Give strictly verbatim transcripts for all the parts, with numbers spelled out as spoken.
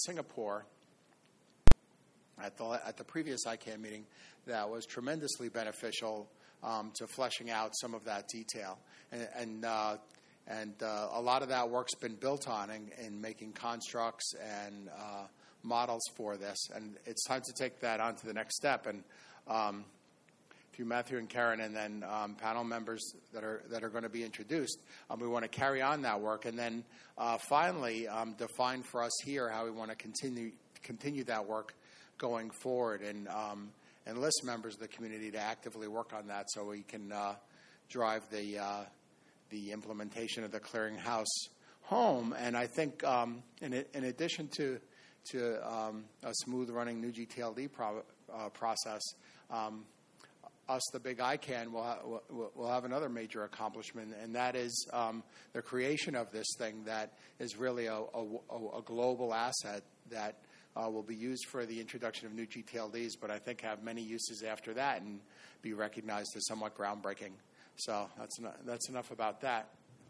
Singapore at the at the previous I CANN meeting that was tremendously beneficial um, to fleshing out some of that detail. And and, uh, and uh, a lot of that work's been built on in, in making constructs and uh, models for this. And it's time to take that on to the next step. And um, through Matthew and Karen, and then um, panel members that are that are going to be introduced, um, we want to carry on that work, and then uh, finally um, define for us here how we want to continue continue that work going forward, and um, enlist members of the community to actively work on that, so we can uh, drive the uh, the implementation of the clearinghouse home. And I think um, in in addition to to um, a smooth running new G T L D pro- uh, process. Um, Us, the big I CANN, will, ha- will have another major accomplishment, and that is um, the creation of this thing that is really a, a, a global asset that uh, will be used for the introduction of new G T L Ds, but I think have many uses after that and be recognized as somewhat groundbreaking. So that's enough, that's enough about that.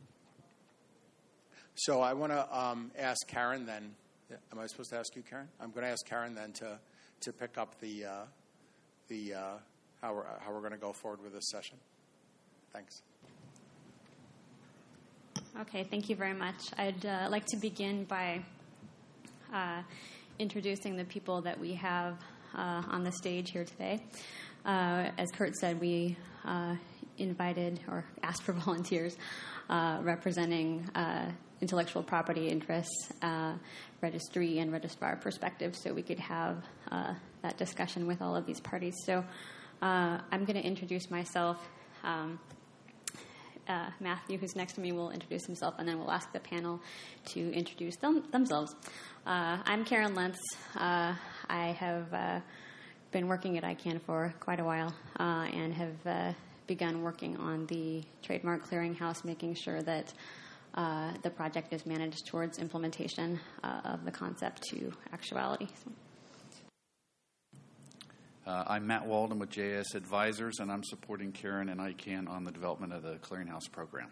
So I want to um, ask Karen then. Am I supposed to ask you, Karen? I'm going to ask Karen then to to pick up the uh, the. Uh, How we're, how we're going to go forward with this session. Thanks. Okay, thank you very much. I'd uh, like to begin by uh, introducing the people that we have uh, on the stage here today. Uh, as Kurt said, we uh, invited or asked for volunteers uh, representing uh, intellectual property interests, uh, registry, and registrar perspectives, so we could have uh, that discussion with all of these parties. So. Uh, I'm going to introduce myself. Um, uh, Matthew, who's next to me, will introduce himself, and then we'll ask the panel to introduce them, themselves. Uh, I'm Karen Lentz. Uh, I have uh, been working at I CANN for quite a while uh, and have uh, begun working on the trademark clearinghouse, making sure that uh, the project is managed towards implementation uh, of the concept to actuality. So. Uh, I'm Matt Walden with J S Advisors, and I'm supporting Karen and I CANN on the development of the clearinghouse program.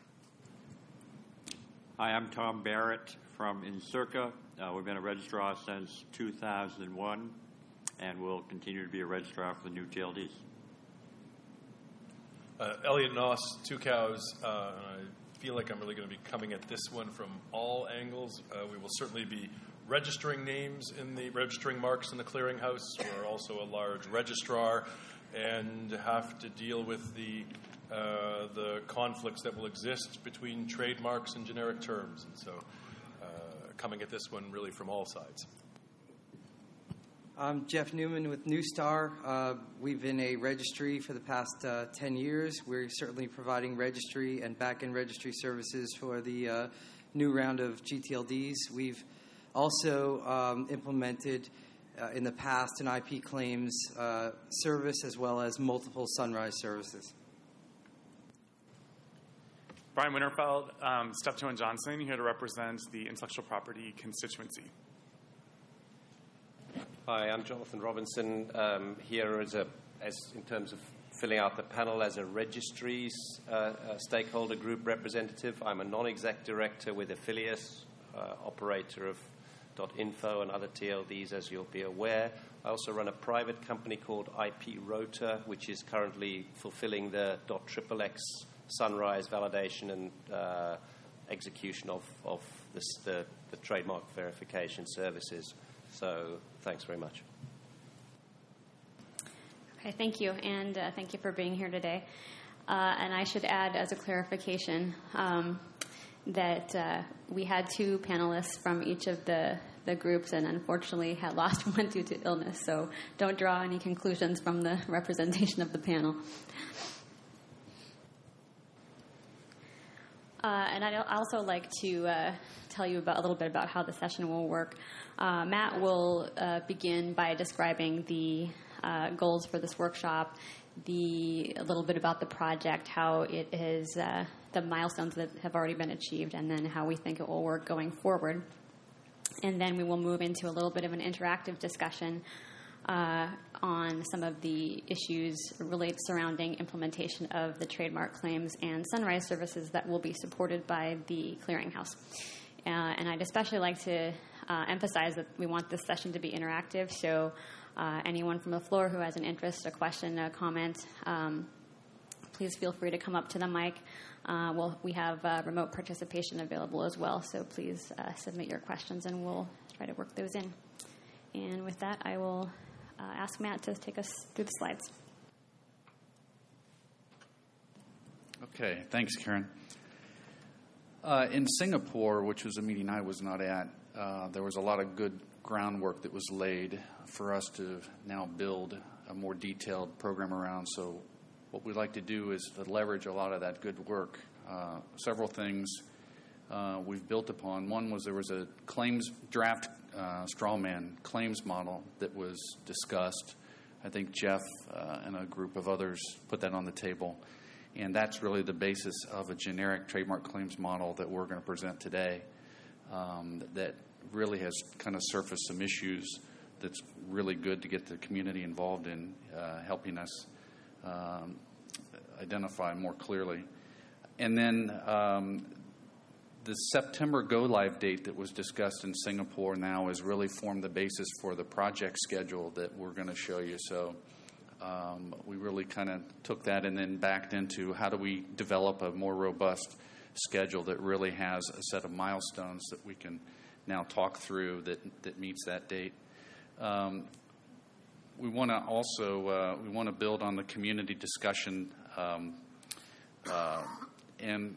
Hi, I'm Tom Barrett from Encirca. Uh, we've been a registrar since two thousand one, and we'll continue to be a registrar for the new T L Ds. Uh, Elliot Noss, Two Cows, uh, and I feel like I'm really going to be coming at this one from all angles. Uh, we will certainly be registering names in the registering marks in the clearinghouse. We're also a large registrar and have to deal with the uh, the conflicts that will exist between trademarks and generic terms. And so uh, coming at this one really from all sides. I'm Jeff Newman with New Star. Uh, we've been a registry for the past uh, ten years. We're certainly providing registry and back-end registry services for the uh, new round of G T L Ds. We've also um, implemented uh, in the past an I P claims uh, service as well as multiple Sunrise services. Brian Winterfeld, um, Steptoe and Johnson, here to represent the intellectual property constituency. Hi, I'm Jonathan Robinson, um, here as a, as in terms of filling out the panel as a registries uh, uh, stakeholder group representative. I'm a non-exec director with Affilius, uh, operator of .info and other T L Ds, as you'll be aware. I also run a private company called I P Rota, which is currently fulfilling the .xxx Sunrise validation and uh, execution of, of this, the, the trademark verification services. So thanks very much. Okay, thank you, and uh, thank you for being here today. Uh, and I should add, as a clarification, um, that uh, we had two panelists from each of the, the groups and unfortunately had lost one due to illness, so don't draw any conclusions from the representation of the panel. Uh, and I'd also like to uh, tell you about a little bit about how the session will work. Uh, Matt will uh, begin by describing the uh, goals for this workshop, the a little bit about the project, how it is, uh, the milestones that have already been achieved, and then how we think it will work going forward. And then we will move into a little bit of an interactive discussion uh, on some of the issues related surrounding implementation of the trademark claims and Sunrise services that will be supported by the clearinghouse. Uh, and I'd especially like to uh, emphasize that we want this session to be interactive. So uh, anyone from the floor who has an interest, a question, a comment, um, please feel free to come up to the mic. Uh, we'll, we have uh, remote participation available as well, so please uh, submit your questions and we'll try to work those in. And with that, I will uh, ask Matt to take us through the slides. Okay, thanks, Karen. Uh, in Singapore, which was a meeting I was not at, uh, there was a lot of good groundwork that was laid for us to now build a more detailed program around. So what we'd like to do is to leverage a lot of that good work. Uh, several things uh, we've built upon. One was there was a claims draft uh, strawman claims model that was discussed. I think Jeff uh, and a group of others put that on the table. And that's really the basis of a generic trademark claims model that we're going to present today um, that really has kind of surfaced some issues that's really good to get the community involved in uh, helping us um, identify more clearly. And then um, the September go-live date that was discussed in Singapore now has really formed the basis for the project schedule that we're going to show you. So Um, we really kind of took that and then backed into how do we develop a more robust schedule that really has a set of milestones that we can now talk through that, that meets that date. Um, we want to also uh, we want to build on the community discussion um, uh, and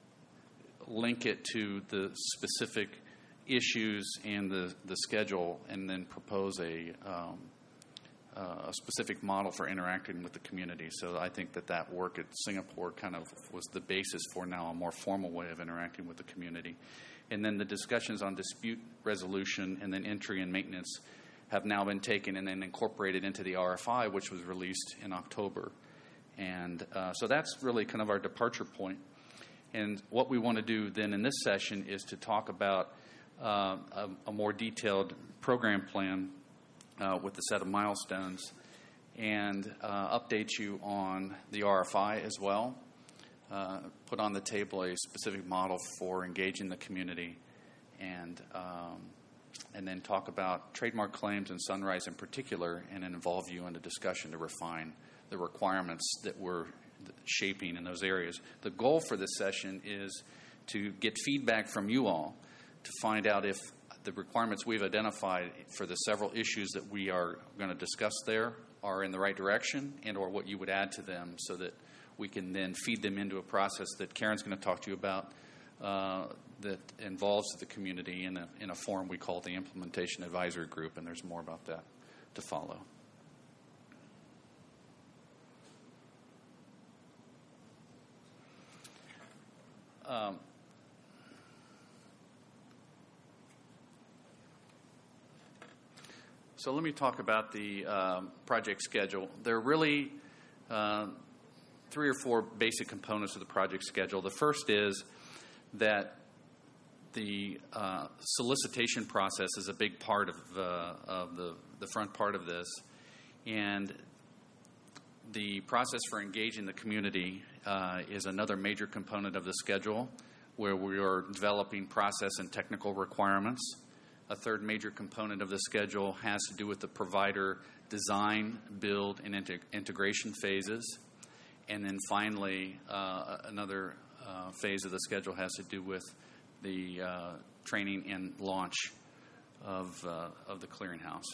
link it to the specific issues and the, the schedule, and then propose a um, Uh, a specific model for interacting with the community. So I think that that work at Singapore kind of was the basis for now a more formal way of interacting with the community. And then the discussions on dispute resolution and then entry and maintenance have now been taken and then incorporated into the R F I, which was released in October. And uh, so that's really kind of our departure point. And what we want to do then in this session is to talk about uh, a, a more detailed program plan Uh, with the set of milestones, and uh, update you on the R F I as well. Uh, put on the table a specific model for engaging the community, and um, and then talk about trademark claims and Sunrise in particular, and then involve you in a discussion to refine the requirements that we're shaping in those areas. The goal for this session is to get feedback from you all to find out if the requirements we've identified for the several issues that we are going to discuss there are in the right direction, and or what you would add to them, so that we can then feed them into a process that Karen's going to talk to you about uh, that involves the community in a, in a forum we call the Implementation Advisory Group, and there's more about that to follow. Um, So let me talk about the um, project schedule. There are really uh, three or four basic components of the project schedule. The first is that the uh, solicitation process is a big part of, uh, of the, the front part of this. And the process for engaging the community uh, is another major component of the schedule, where we are developing process and technical requirements. A third major component of the schedule has to do with the provider design, build, and integ- integration phases. And then finally, uh, another uh, phase of the schedule has to do with the uh, training and launch of, uh, of the clearinghouse.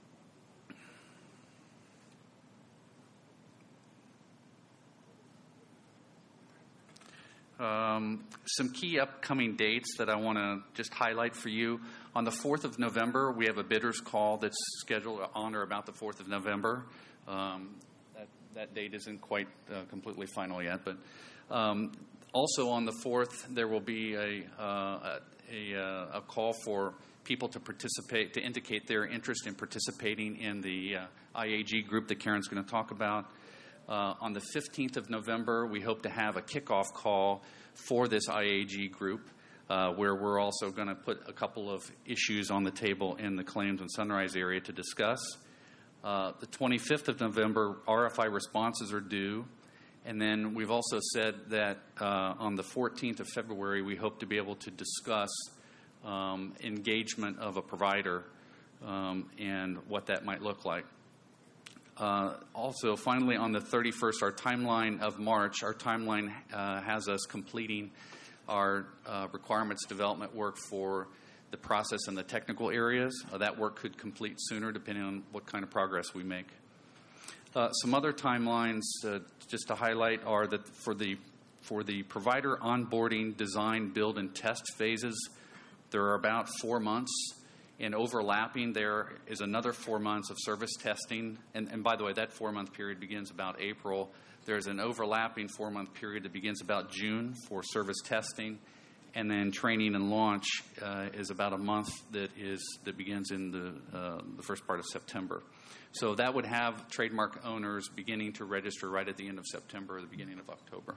Um, some key upcoming dates that I want to just highlight for you. On the fourth of November, we have a bidders call that's scheduled on or about the fourth of November. Um, that, that date isn't quite uh, completely final yet. But um, also on the fourth, there will be a, uh, a, a, a call for people to participate, to indicate their interest in participating in the uh, I A G group that Karen's going to talk about. Uh, on the fifteenth of November, we hope to have a kickoff call for this I A G group, uh, where we're also going to put a couple of issues on the table in the Claims and Sunrise area to discuss. Uh, the twenty-fifth of November, R F I responses are due. And then we've also said that uh, on the fourteenth of February, we hope to be able to discuss um, engagement of a provider um, and what that might look like. Uh, also, finally, on the thirty-first, our timeline of March, our timeline uh, has us completing our uh, requirements development work for the process and the technical areas. Uh, that work could complete sooner depending on what kind of progress we make. Uh, some other timelines uh, just to highlight are that for the for the provider onboarding, design, build, and test phases, there are about four months. And overlapping there is another four months of service testing. And, and by the way, that four-month period begins about April. There's an overlapping four-month period that begins about June for service testing. And then training and launch uh, is about a month that is that begins in the, uh, the first part of September. So that would have trademark owners beginning to register right at the end of September or the beginning of October.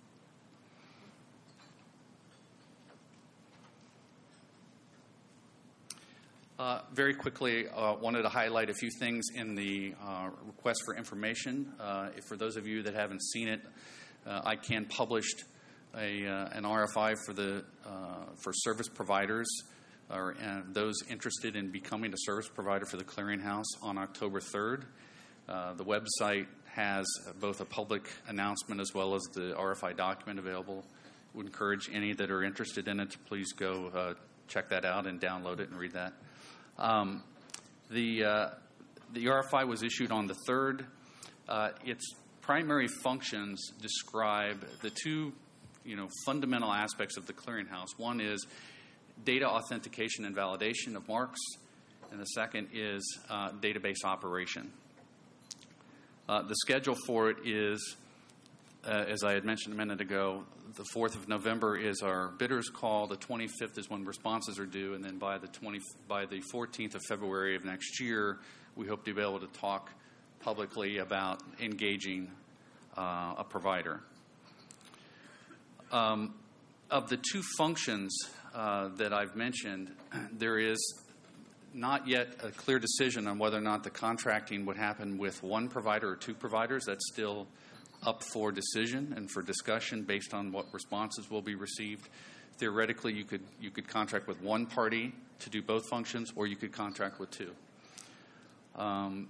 Uh, very quickly, uh, wanted to highlight a few things in the uh, request for information. Uh, if for those of you that haven't seen it, uh, I can published a, uh, an R F I for the uh, for service providers or and those interested in becoming a service provider for the Clearinghouse on October third. Uh, the website has both a public announcement as well as the R F I document available. Would encourage any that are interested in it to please go uh, check that out and download it and read that. Um, the uh, the R F I was issued on the third. Uh, its primary functions describe the two, you know, fundamental aspects of the Clearinghouse. One is data authentication and validation of marks, and the second is uh, database operation. Uh, the schedule for it is, uh, as I had mentioned a minute ago, the fourth of November is our bidders call. The twenty-fifth is when responses are due, and then by the twenty by the fourteenth of February of next year, we hope to be able to talk publicly about engaging uh, a provider. Um, of the two functions uh, that I've mentioned, there is not yet a clear decision on whether or not the contracting would happen with one provider or two providers. That's still up for decision and for discussion based on what responses will be received. Theoretically, you could you could contract with one party to do both functions, or you could contract with two. Um,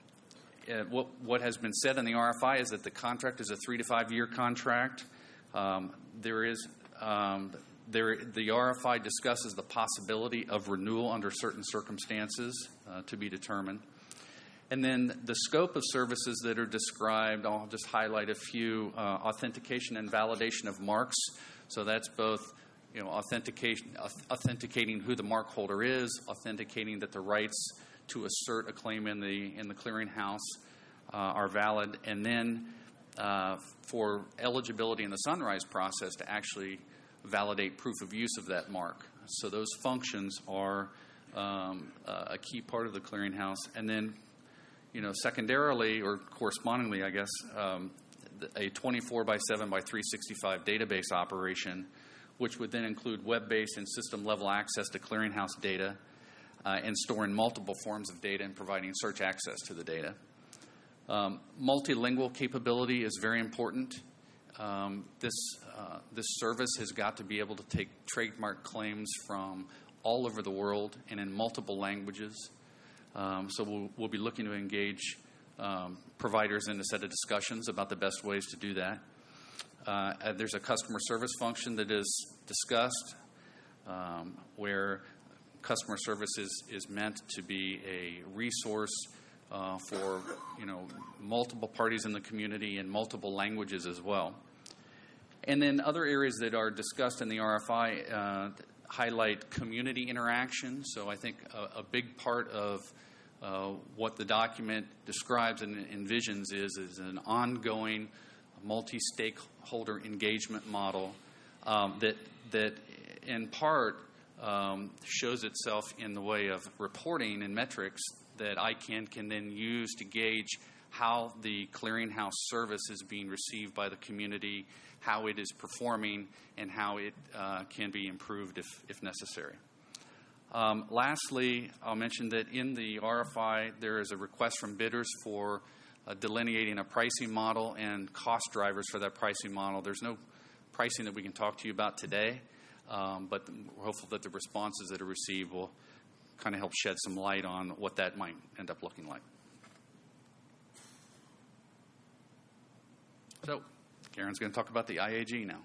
uh, what what has been said in the R F I is that the contract is a three to five year contract. Um, there is um, there the R F I discusses the possibility of renewal under certain circumstances uh, to be determined. And then the scope of services that are described, I'll just highlight a few. Uh, authentication and validation of marks. So that's both, you know, authentication, authenticating who the mark holder is, authenticating that the rights to assert a claim in the in the clearinghouse uh, are valid, and then uh, for eligibility in the Sunrise process to actually validate proof of use of that mark. So those functions are um, uh, a key part of the clearinghouse, and then, you know, secondarily or correspondingly, I guess, um, a twenty-four by seven by three sixty-five database operation, which would then include web-based and system-level access to clearinghouse data uh, and storing multiple forms of data and providing search access to the data. Um, multilingual capability is very important. Um, this, uh, this service has got to be able to take trademark claims from all over the world and in multiple languages. Um, so we'll, we'll be looking to engage um, providers in a set of discussions about the best ways to do that. Uh, there's a customer service function that is discussed um, where customer service is, is meant to be a resource uh, for, you know, multiple parties in the community in multiple languages as well. And then other areas that are discussed in the R F I uh, highlight community interaction. So I think a, a big part of uh, what the document describes and envisions is, is an ongoing multi-stakeholder engagement model um, that, that in part um, shows itself in the way of reporting and metrics that I C A N can then use to gauge how the clearinghouse service is being received by the community, how it is performing, and how it uh, can be improved if, if necessary. Um, lastly, I'll mention that in the R F I, there is a request from bidders for uh, delineating a pricing model and cost drivers for that pricing model. There's no pricing that we can talk to you about today, Um, but we're hopeful that the responses that are received will kind of help shed some light on what that might end up looking like. So, Karen's going to talk about the I A G now.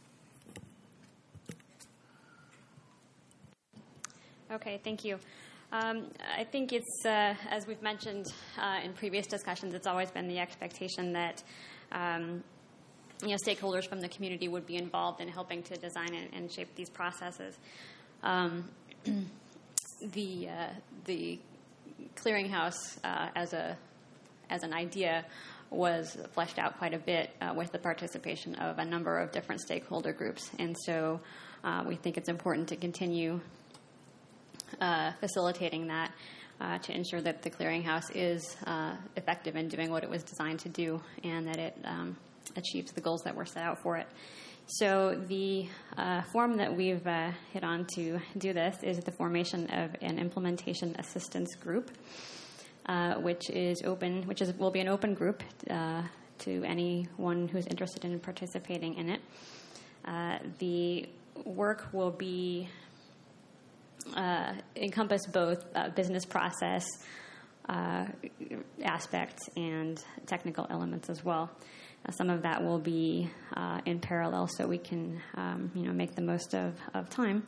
Okay, thank you. Um, I think it's, uh, as we've mentioned uh, in previous discussions, it's always been the expectation that um, you know, stakeholders from the community would be involved in helping to design and, and shape these processes. Um, the uh, the clearinghouse uh, as a as an idea was fleshed out quite a bit uh, with the participation of a number of different stakeholder groups, and so uh, we think it's important to continue Uh, facilitating that uh, to ensure that the clearinghouse is uh, effective in doing what it was designed to do and that it um, achieves the goals that were set out for it. So the uh, form that we've uh, hit on to do this is the formation of an implementation assistance group, uh, which is open, which is will be an open group uh, to anyone who's interested in participating in it. Uh, the work will be Uh, encompass both uh, business process uh, aspects and technical elements as well. Uh, some of that will be uh, in parallel, so we can, um, you know, make the most of, of time.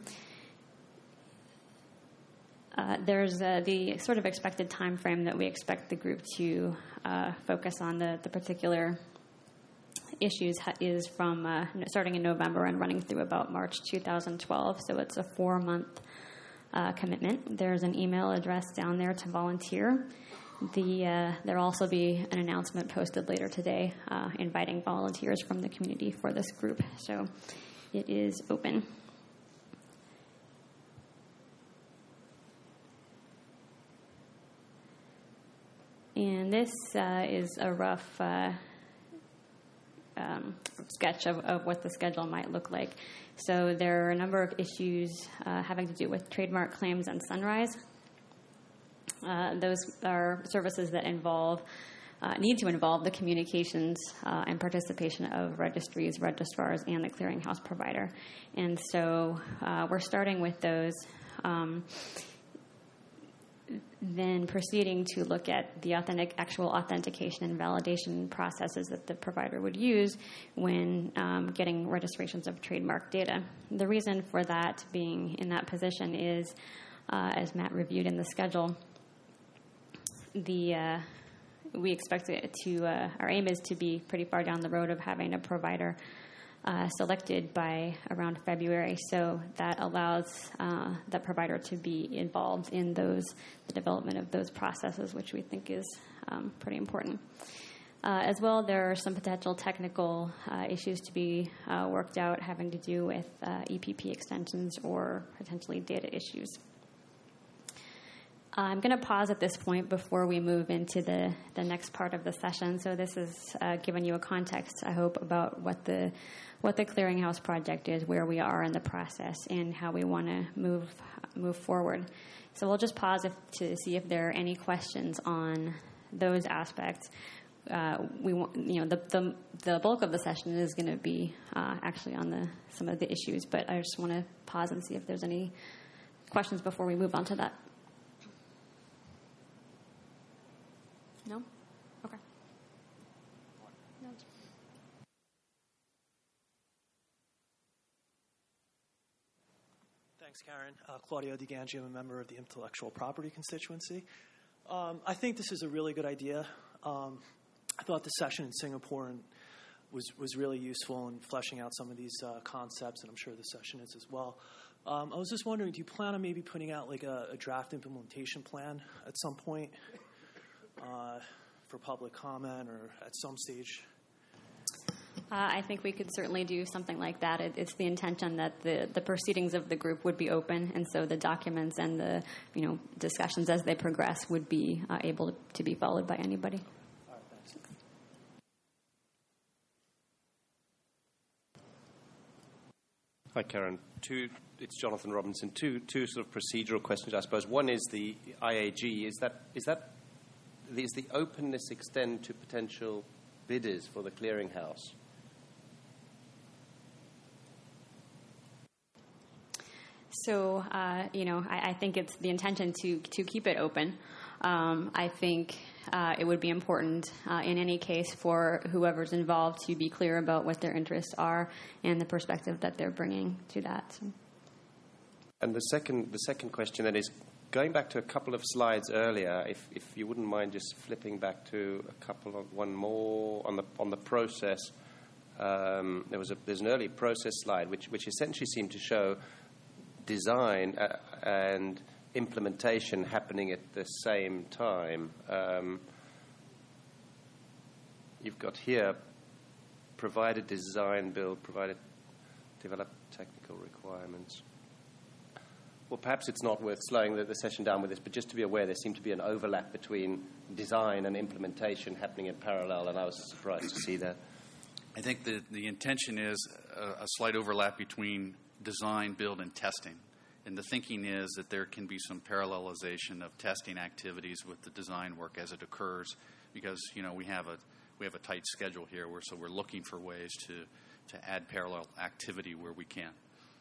Uh, there's uh, the sort of expected time frame that we expect the group to uh, focus on the, the particular issues is from uh, starting in November and running through about March two thousand twelve. So it's a four-month Uh, commitment. There's an email address down there to volunteer. The uh, there'll also be an announcement posted later today uh, inviting volunteers from the community for this group. So it is open. And this uh, is a rough uh, um, sketch of, of what the schedule might look like. So there are a number of issues uh, having to do with trademark claims and Sunrise. Uh, those are services that involve, uh, need to involve the communications uh, and participation of registries, registrars, and the clearinghouse provider. And so uh, we're starting with those. Um, then proceeding to look at the authentic, actual authentication and validation processes that the provider would use when um, getting registrations of trademark data. The reason for that being in that position is, uh, as Matt reviewed in the schedule, the uh, we expect it to, uh, our aim is to be pretty far down the road of having a provider Uh, selected by around February, so that allows uh, that provider to be involved in those the development of those processes, which we think is um, pretty important. Uh, as well, there are some potential technical uh, issues to be uh, worked out having to do with uh, E P P extensions or potentially data issues. I'm going to pause at this point before we move into the, the next part of the session. So this is uh, giving you a context, I hope, about what the what the Clearinghouse project is, where we are in the process, and how we want to move move forward. So we'll just pause if, to see if there are any questions on those aspects. Uh, we want, you know, the, the the bulk of the session is going to be uh, actually on the some of the issues, but I just want to pause and see if there's any questions before we move on to that. No? Okay. No. Thanks, Karen. Uh, Claudio DeGangi, I'm a member of the Intellectual Property constituency. Um, I think this is a really good idea. Um, I thought the session in Singapore and was, was really useful in fleshing out some of these uh, concepts, and I'm sure the session is as well. Um, I was just wondering, do you plan on maybe putting out like a, a draft implementation plan at some point? Uh, for public comment or at some stage? Uh, I think we could certainly do something like that. It, it's the intention that the, the proceedings of the group would be open, and so the documents and the you know discussions as they progress would be uh, able to, to be followed by anybody. All right, thanks. Hi, Karen. Two, it's Jonathan Robinson. Two, two sort of procedural questions, I suppose. One is the I A G. Is that is that Does the openness extend to potential bidders for the clearinghouse? So, uh, you know, I, I think it's the intention to, to keep it open. Um, I think uh, it would be important uh, in any case for whoever's involved to be clear about what their interests are and the perspective that they're bringing to that. So. And the second, the second question then is, going back to a couple of slides earlier, if, if you wouldn't mind just flipping back to a couple of, one more on the, on the process. Um, there was a, there's an early process slide which, which essentially seemed to show design uh, and implementation happening at the same time. Um, you've got here provided design, build, provided develop technical requirements. Well, perhaps it's not worth slowing the, the session down with this, but just to be aware, there seemed to be an overlap between design and implementation happening in parallel, and I was surprised to see that. I think the, the intention is a, a slight overlap between design, build, and testing. And the thinking is that there can be some parallelization of testing activities with the design work as it occurs, because you know we have a we have a tight schedule here, where so we're looking for ways to to add parallel activity where we can.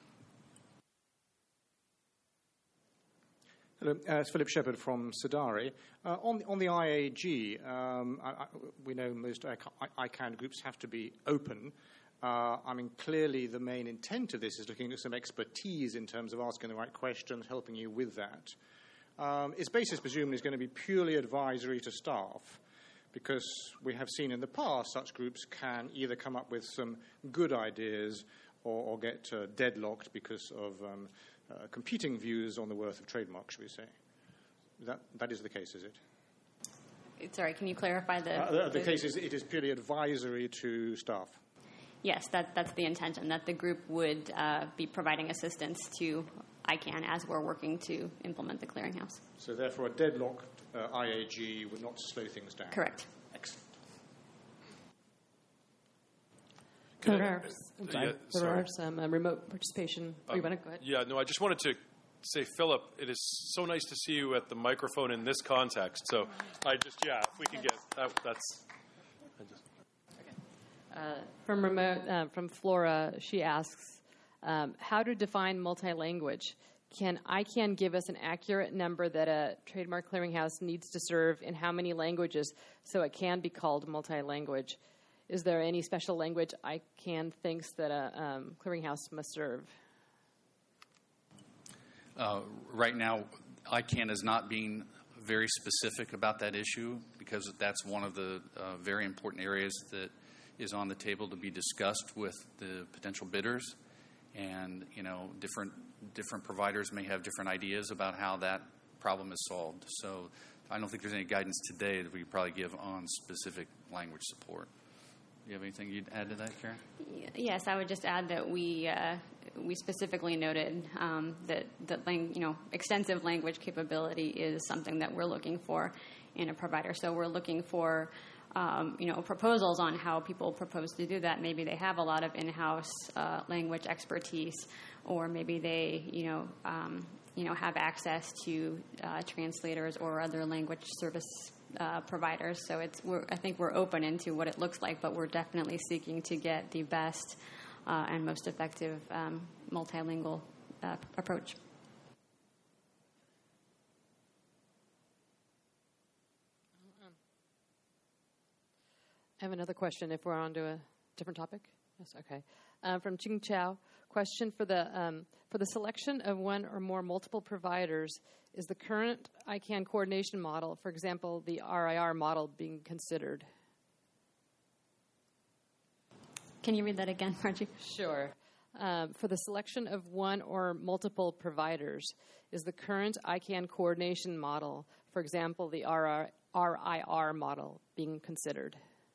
Hello, uh, it's Philip Shepherd from Sadari. Uh, on, on the I A G, um, I, I, we know most I C A N groups have to be open. Uh, I mean, clearly the main intent of this is looking at some expertise in terms of asking the right questions, helping you with that. Um, its basis, presumably, is going to be purely advisory to staff, because we have seen in the past such groups can either come up with some good ideas or, or get uh, deadlocked because of um, uh, competing views on the worth of trademarks, should we say. That, that is the case, is it? Sorry, can you clarify the... Uh, the, the case is it is purely advisory to staff. Yes, that, that's the intention, that the group would uh, be providing assistance to I C A N as we're working to implement the clearinghouse. So therefore a deadlocked uh, I A G would not slow things down. Correct. Excellent. There are, I'm Uh, sorry. yeah, there sorry. are some um, remote participation. Oh, Um, you want to go ahead? Yeah, no, I just wanted to say, Philip, it is so nice to see you at the microphone in this context. So I just, yeah, if we can get that, that's. I just, Uh, from remote, uh, from Flora, she asks, um, how to define multi-language? Can I C A N give us an accurate number that a trademark clearinghouse needs to serve in how many languages so it can be called multi-language? Is there any special language I C A N thinks that a um, clearinghouse must serve? Uh, right now, I C A N is not being very specific about that issue, because that's one of the uh, very important areas that is on the table to be discussed with the potential bidders. And, you know, different different providers may have different ideas about how that problem is solved. So I don't think there's any guidance today that we could probably give on specific language support. Do you have anything you'd add to that, Karen? Yes, I would just add that we uh, we specifically noted um, that that lang- you know extensive language capability is something that we're looking for in a provider. So we're looking for um, you know proposals on how people propose to do that. Maybe they have a lot of in-house uh, language expertise, or maybe they you know um, you know have access to uh, translators or other language service Uh, providers. So it's we're, I think we're open into what it looks like, but we're definitely seeking to get the best uh, and most effective um, multilingual uh, approach. I have another question if we're on to a different topic. Yes, okay. Uh, from Ching Chow, question for the um, for the selection of one or more multiple providers, is the current I C A N coordination model, for example, the R I R model, being considered? Can you read that again, Margie? Sure. Um, for the selection of one or multiple providers, is the current I C A N coordination model, for example, the R I R model, being considered?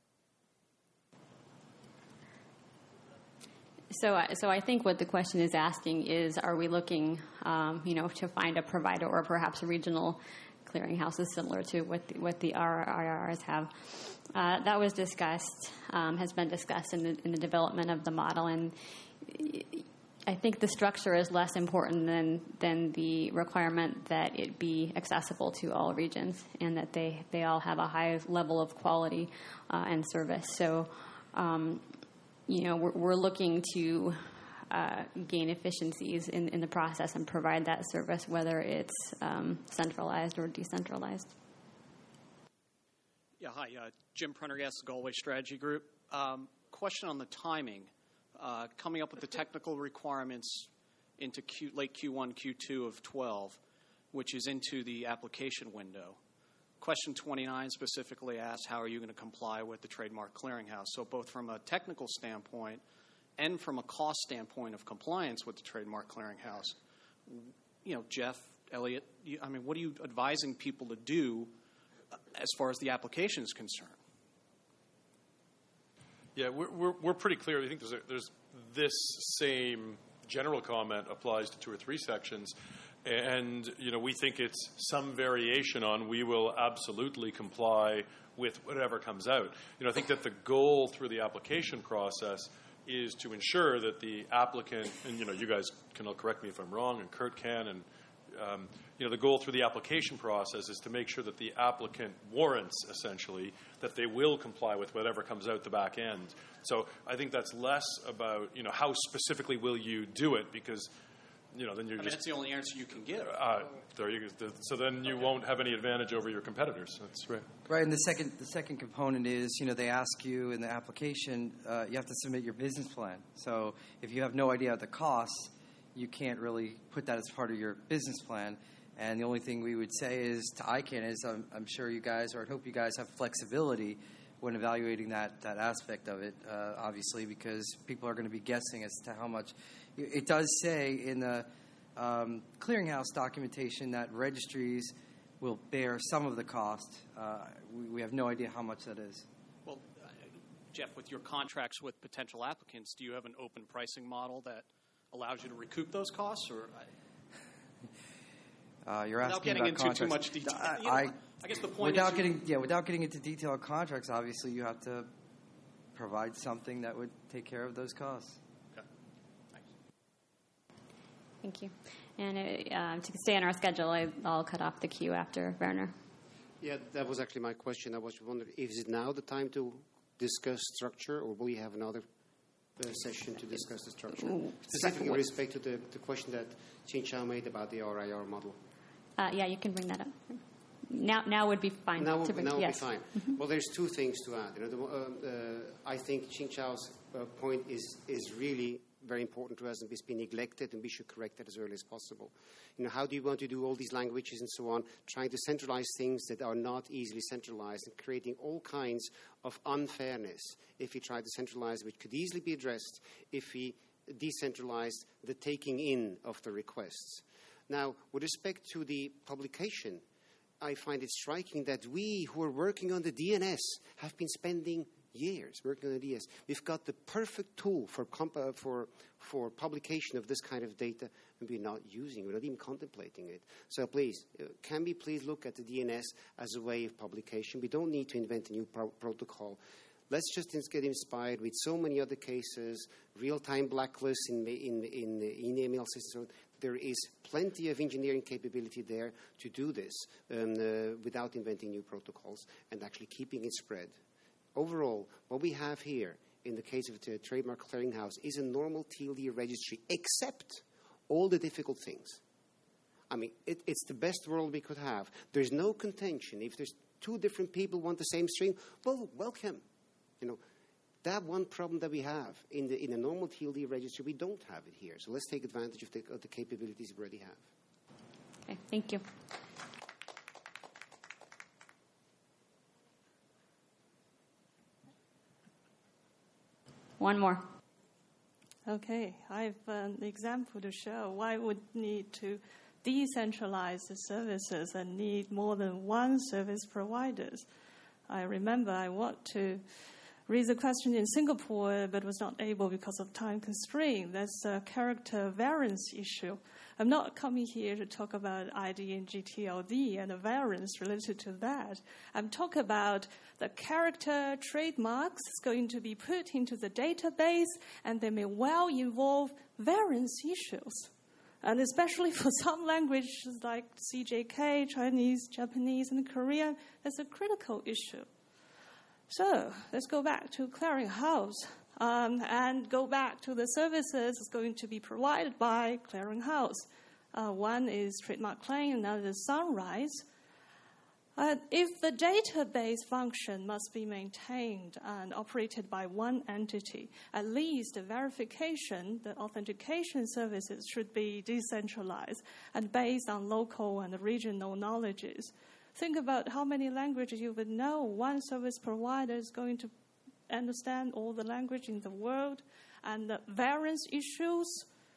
So, uh, so I think what the question is asking is, are we looking, um, you know, to find a provider or perhaps regional clearinghouses similar to what the, what the R I Rs have? Uh, that was discussed, um, has been discussed in the, in the development of the model, and I think the structure is less important than than the requirement that it be accessible to all regions and that they they all have a high level of quality uh, and service. So. Um, You know, we're, we're looking to uh, gain efficiencies in, in the process and provide that service, whether it's um, centralized or decentralized. Yeah, hi, uh, Jim Prendergast, Galway Strategy Group. Um, question on the timing. Uh, coming up with the technical requirements into Q, late Q one, Q two of twelve, which is into the application window. Question twenty-nine specifically asks, how are you going to comply with the Trademark Clearinghouse? So both from a technical standpoint and from a cost standpoint of compliance with the Trademark Clearinghouse, you know, Jeff, Elliot, you, I mean, what are you advising people to do as far as the application is concerned? Yeah, we're, we're, we're pretty clear. I think there's, a, there's this same general comment applies to two or three sections. And, you know, we think it's some variation on we will absolutely comply with whatever comes out. You know, I think that the goal through the application process is to ensure that the applicant, and, you know, you guys can all correct me if I'm wrong, and Kurt can, and, um, you know, the goal through the application process is to make sure that the applicant warrants, essentially, that they will comply with whatever comes out the back end. So I think that's less about, you know, how specifically will you do it, because, you know, then you're I mean, just... that's the only answer you can give. Uh, there you go. So then you okay. won't have any advantage over your competitors. That's right. Right, and the second the second component is, you know, they ask you in the application, uh, you have to submit your business plan. So if you have no idea of the costs, you can't really put that as part of your business plan. And the only thing we would say is to I CANN is I'm, I'm sure you guys, or I hope you guys have flexibility when evaluating that, that aspect of it, uh, obviously, because people are going to be guessing as to how much. It does say in the um, clearinghouse documentation that registries will bear some of the cost. Uh, we, we have no idea how much that is. Well, uh, Jeff, with your contracts with potential applicants, do you have an open pricing model that allows you to recoup those costs? Or uh, you're asking without getting about into contracts. too much detail. I, you know, I, I guess the point without is getting yeah, without getting into detailed contracts, obviously you have to provide something that would take care of those costs. Thank you. And uh, to stay on our schedule, I, I'll cut off the queue after Werner. Yeah, that was actually my question. I was wondering, is it now the time to discuss structure, or will we have another uh, session to discuss the structure? Ooh, Specifically with respect to the, the question that Ching Chao made about the R I R model. Uh, yeah, you can bring that up. Now, now would be fine. Now, to bring, now yes. would be fine. Mm-hmm. Well, there's two things to add. You know, the, uh, uh, I think Ching Chao's uh, point is is really very important to us, and it's been neglected, and we should correct that as early as possible. You know, how do you want to do all these languages and so on, trying to centralize things that are not easily centralized and creating all kinds of unfairness if we try to centralize, which could easily be addressed if we decentralized the taking in of the requests. Now, with respect to the publication, I find it striking that we who are working on the D N S have been spending years working on the D N S. We've got the perfect tool for comp- uh, for for publication of this kind of data, and we're not using it. We're not even contemplating it. So please, uh, can we please look at the D N S as a way of publication? We don't need to invent a new pro- protocol. Let's just get inspired with so many other cases, real-time blacklists in in in the email system. There is plenty of engineering capability there to do this um, uh, without inventing new protocols and actually keeping it spread. Overall, what we have here in the case of the Trademark Clearinghouse is a normal T L D registry, except all the difficult things. I mean, it, it's the best world we could have. There's no contention. If there's two different people want the same string, well, welcome. You know, that one problem that we have in the in a normal T L D registry, we don't have it here. So let's take advantage of the, of the capabilities we already have. Okay, thank you. One more. Okay, I have an example to show why we need to decentralize the services and need more than one service providers. I remember I want to raise a question in Singapore, but was not able because of time constraint. That's a character variance issue. I'm not coming here to talk about I D and G T L D and the variance related to that. I'm talking about the character trademarks going to be put into the database, and they may well involve variance issues. And especially for some languages like C J K, Chinese, Japanese, and Korean, that's a critical issue. So let's go back to clearinghouse. um, and go back to the services that's going to be provided by clearinghouse. Uh, one is trademark claim, another is Sunrise. Uh, if the database function must be maintained and operated by one entity, at least the verification, the authentication services should be decentralized and based on local and regional knowledges. Think about how many languages you would know. One service provider is going to understand all the language in the world, and the variance issues.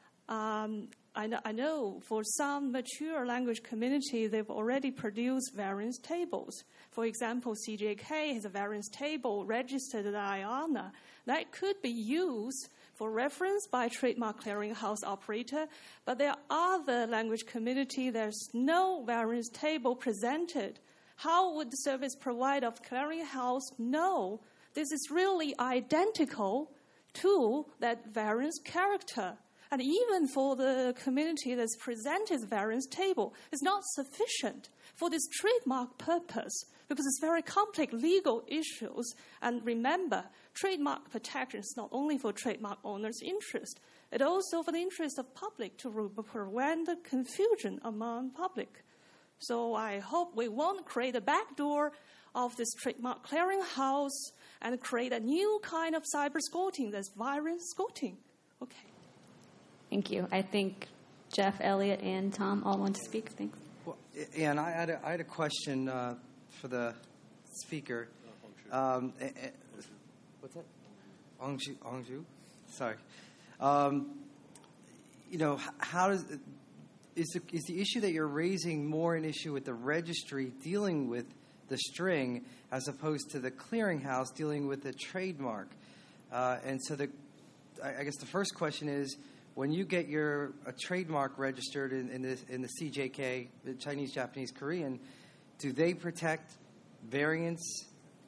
Um, I know, I know for some mature language community, they've already produced variance tables. For example, C J K has a variance table registered at I A N A that could be used for reference by trademark clearinghouse operator, but there are other language community, there's no variance table presented. How would the service provider of clearinghouse know this is really identical to that variance character? And even for the community that's presented variance table, it's not sufficient for this trademark purpose because it's very complex legal issues. And remember, trademark protection is not only for trademark owners' interest, it also for the interest of public to prevent the confusion among public. So I hope we won't create a backdoor of this trademark clearinghouse and create a new kind of cyber squatting that's variance squatting. Okay. Thank you. I think Jeff, Elliot, and Tom all want to speak. Thanks. Well, yeah, and I had a, I had a question uh, for the speaker. Um, eh, eh, what's that? Hongzhu? Hongzhu? Sorry. Um, you know, how does is the, is the issue that you're raising more an issue with the registry dealing with the string as opposed to the clearinghouse dealing with the trademark? Uh, and so the, I, I guess the first question is, when you get your a trademark registered in, in, the, in the C J K, the Chinese, Japanese, Korean, do they protect variants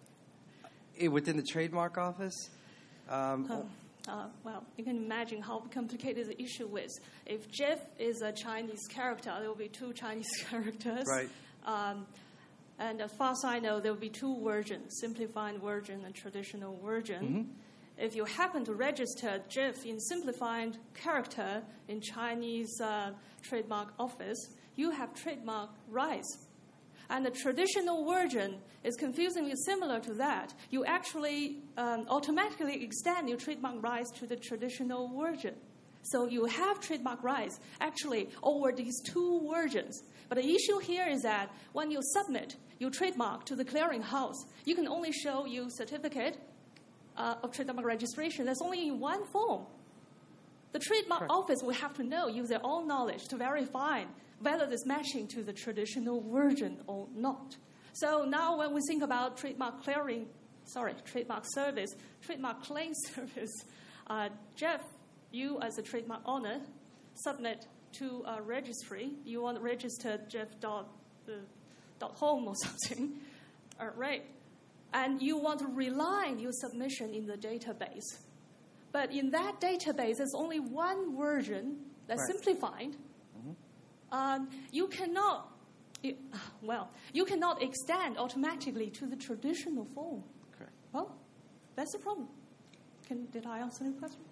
within the trademark office? Um, oh, uh, well, you can imagine how complicated the issue is. If Jeff is a Chinese character, there will be two Chinese characters. Right. Um, and as far as I know, there will be two versions, simplified version and traditional version. Mm-hmm. If you happen to register Jeff in simplified character in Chinese uh, trademark office, you have trademark rights. And the traditional version is confusingly similar to that. You actually um, automatically extend your trademark rights to the traditional version. So you have trademark rights actually over these two versions. But the issue here is that when you submit your trademark to the clearinghouse, you can only show your certificate Uh, of trademark registration. That's only in one form. The trademark Correct. Office will have to know, use their own knowledge to verify whether it's matching to the traditional version or not. So now when we think about trademark clearing, sorry, trademark service, trademark claim service, uh, Jeff, you as a trademark owner, submit to a registry. You want to register Jeff dot, uh, dot home or something. All right. And you want to rely on your submission in the database. But in that database, there's only one version that's right. simplified. Mm-hmm. Um, you cannot, you, well, you cannot extend automatically to the traditional form. Correct. Well, that's the problem. Can, did I answer your question?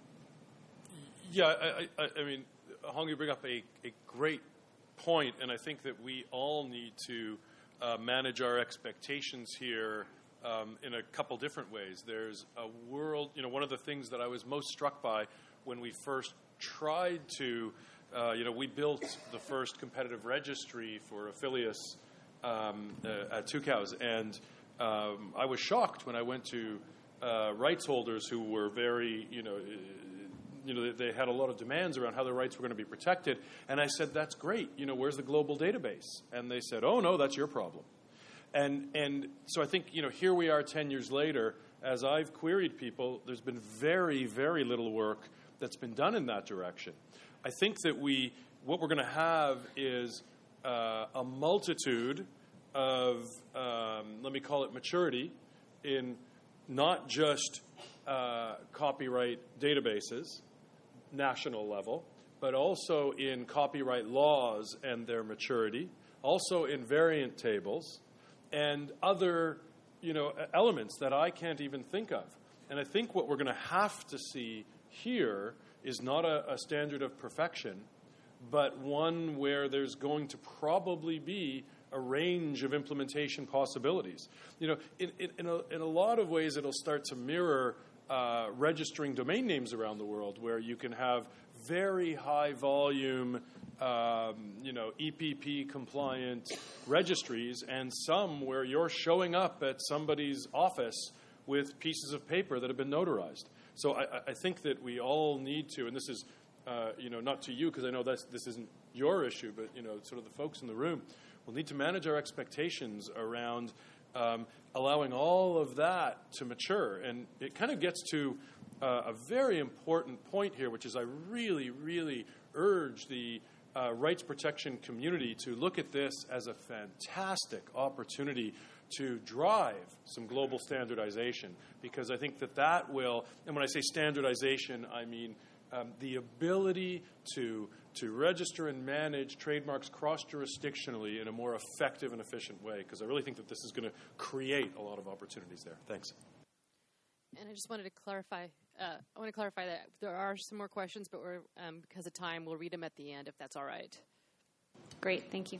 Yeah, I, I, I mean, Hong, you bring up a, a great point, and I think that we all need to uh, manage our expectations here Um, in a couple different ways. There's a world, you know, one of the things that I was most struck by when we first tried to, uh, you know, we built the first competitive registry for Affilius um, uh, at Tucows, and um, I was shocked when I went to uh, rights holders who were very, you know, uh, you know, they had a lot of demands around how their rights were going to be protected, and I said, that's great, you know, where's the global database? And they said, oh, no, that's your problem. And and so I think, you know, here we are ten years later, as I've queried people, there's been very, very little work that's been done in that direction. I think that we, what we're going to have is uh, a multitude of, um, let me call it maturity, in not just uh, copyright databases, national level, but also in copyright laws and their maturity, also in variant tables, and other, you know, elements that I can't even think of. And I think what we're going to have to see here is not a, a standard of perfection, but one where there's going to probably be a range of implementation possibilities. You know, in, in, in, a, in a lot of ways, it'll start to mirror uh, registering domain names around the world, where you can have very high volume, um, you know, E P P compliant registries, and some where you're showing up at somebody's office with pieces of paper that have been notarized. So I, I think that we all need to, and this is, uh, you know, not to you, because I know that's, this isn't your issue, but, you know, sort of the folks in the room, we'll need to manage our expectations around um, allowing all of that to mature. And it kind of gets to uh, a very important point here, which is I really, really urge the uh, rights protection community to look at this as a fantastic opportunity to drive some global standardization, because I think that that will, and when I say standardization, I mean um, the ability to to register and manage trademarks cross-jurisdictionally in a more effective and efficient way, because I really think that this is going to create a lot of opportunities there. Thanks. And I just wanted to clarify, uh, I want to clarify that there are some more questions, but we're, um, because of time, we'll read them at the end, if that's all right. Great, thank you.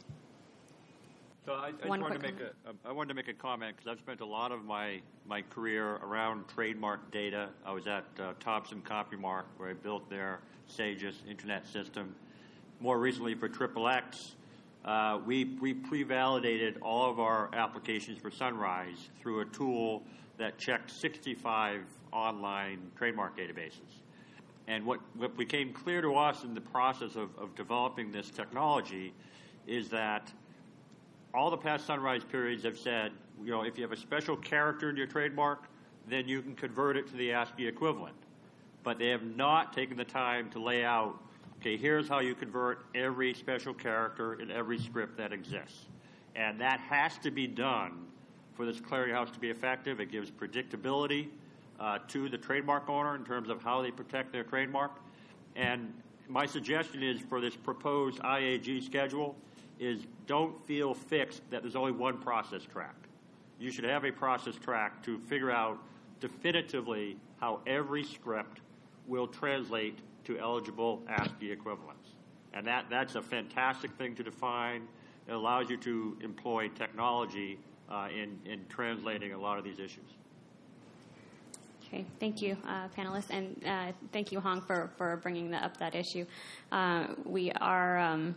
So I, I just wanted to make comment. a, I wanted to make a comment, because I've spent a lot of my, my career around trademark data. I was at uh, Thompson CompuMark, where I built their SAGES internet system. More recently for Triple X, uh, we, we pre-validated all of our applications for Sunrise through a tool that checked sixty-five online trademark databases. And what, what became clear to us in the process of, of developing this technology is that all the past Sunrise periods have said, you know, if you have a special character in your trademark, then you can convert it to the ASCII equivalent. But they have not taken the time to lay out, okay, here's how you convert every special character in every script that exists. And that has to be done for this clearinghouse to be effective. It gives predictability uh, to the trademark owner in terms of how they protect their trademark. And my suggestion is for this proposed I A G schedule is don't feel fixed that there's only one process track. You should have a process track to figure out definitively how every script will translate to eligible ASCII equivalents. And that, that's a fantastic thing to define. It allows you to employ technology uh, in, in translating a lot of these issues. Okay, thank you, uh, panelists, and uh, thank you, Hong, for, for bringing that up, that issue. Uh, we are um,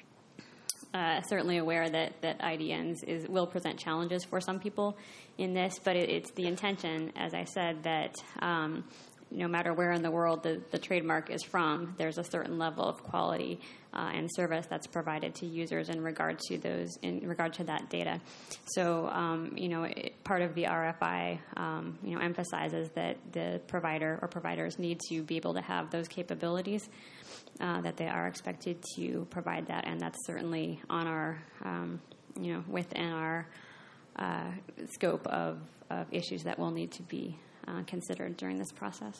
uh, certainly aware that, that I D Ns is, will present challenges for some people in this, but it, it's the intention, as I said, that um, no matter where in the world the, the trademark is from, there's a certain level of quality uh, and service that's provided to users in regard to those, in regard to that data. So, um, you know, it, part of the R F I, um, you know, emphasizes that the provider or providers need to be able to have those capabilities, uh, that they are expected to provide that, and that's certainly on our, um, you know, within our uh, scope of, of issues that will need to be Uh, considered during this process.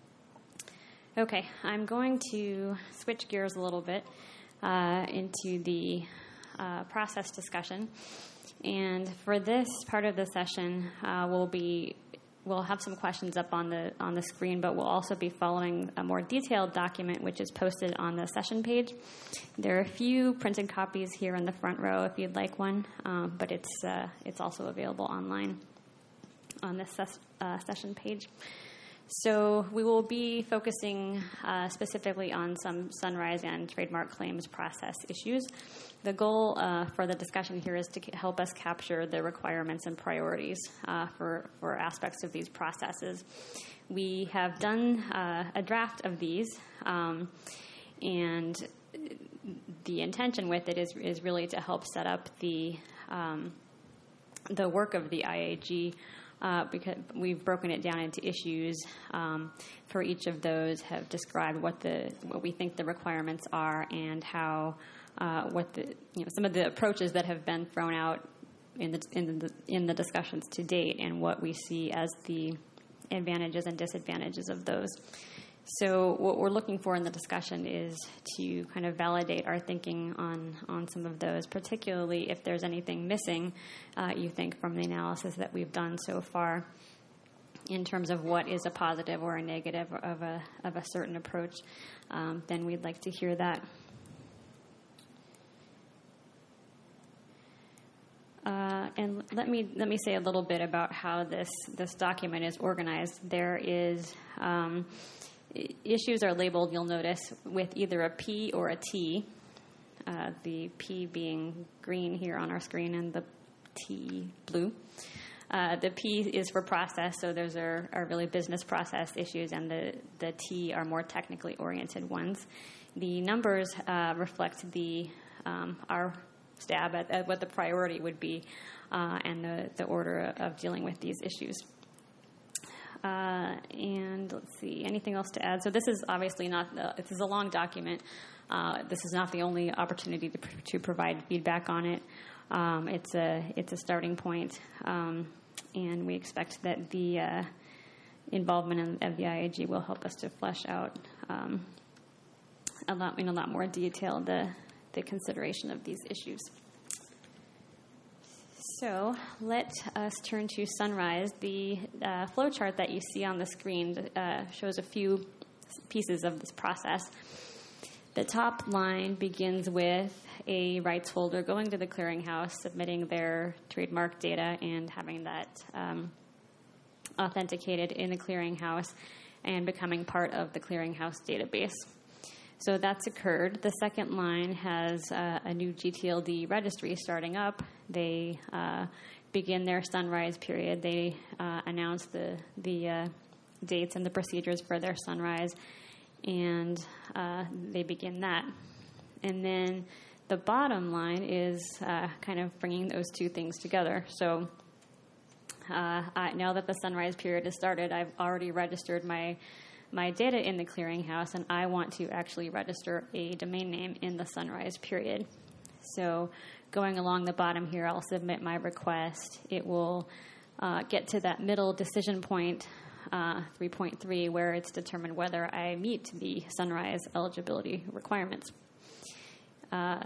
Okay, I'm going to switch gears a little bit uh, into the uh, process discussion. And for this part of the session, uh, we'll be we'll have some questions up on the on the screen, but we'll also be following a more detailed document which is posted on the session page. There are a few printed copies here in the front row if you'd like one, um, but it's uh, it's also available online on this ses- uh, session page. So we will be focusing uh, specifically on some Sunrise and trademark claims process issues. The goal uh, for the discussion here is to help us capture the requirements and priorities uh, for, for aspects of these processes. We have done uh, a draft of these, um, and the intention with it is, is really to help set up the, um, the work of the I A G. Uh, because we've broken it down into issues um, for each of those, have described what the what we think the requirements are, and how uh, what the you know some of the approaches that have been thrown out in the in the in the discussions to date, and what we see as the advantages and disadvantages of those. So what we're looking for in the discussion is to kind of validate our thinking on, on some of those, particularly if there's anything missing, uh, you think, from the analysis that we've done so far. in terms of what is a positive or a negative of a of a certain approach, um, then we'd like to hear that. Uh, and let me let me say a little bit about how this this document is organized. There is um, issues are labeled, you'll notice, with either a P or a T. Uh, the P being green here on our screen, and the T blue. Uh, the P is for process, so those are, are really business process issues, and the, the T are more technically oriented ones. The numbers uh, reflect the um, our stab at, at what the priority would be uh, and the, the order of dealing with these issues. Uh, and let's see, anything else to add? So this is obviously not, the, this is a long document. Uh, this is not the only opportunity to, to provide feedback on it. Um, it's a it's a starting point, um, and we expect that the uh, involvement in, of the I A G will help us to flesh out um, a lot in a lot more detail the the consideration of these issues. So let us turn to Sunrise. The uh, flow chart that you see on the screen uh, shows a few pieces of this process. The top line begins with a rights holder going to the clearinghouse, submitting their trademark data and having that um, authenticated in the clearinghouse and becoming part of the clearinghouse database. So that's occurred. The second line has uh, a new G T L D registry starting up. They uh, begin their Sunrise period. They uh, announce the, the uh, dates and the procedures for their Sunrise, and uh, they begin that. And then the bottom line is uh, kind of bringing those two things together. So uh, I, now that the Sunrise period has started, I've already registered my my data in the clearinghouse, and I want to actually register a domain name in the Sunrise period. So going along the bottom here, I'll submit my request. It will uh, get to that middle decision point, uh, three point three, where it's determined whether I meet the Sunrise eligibility requirements. Uh,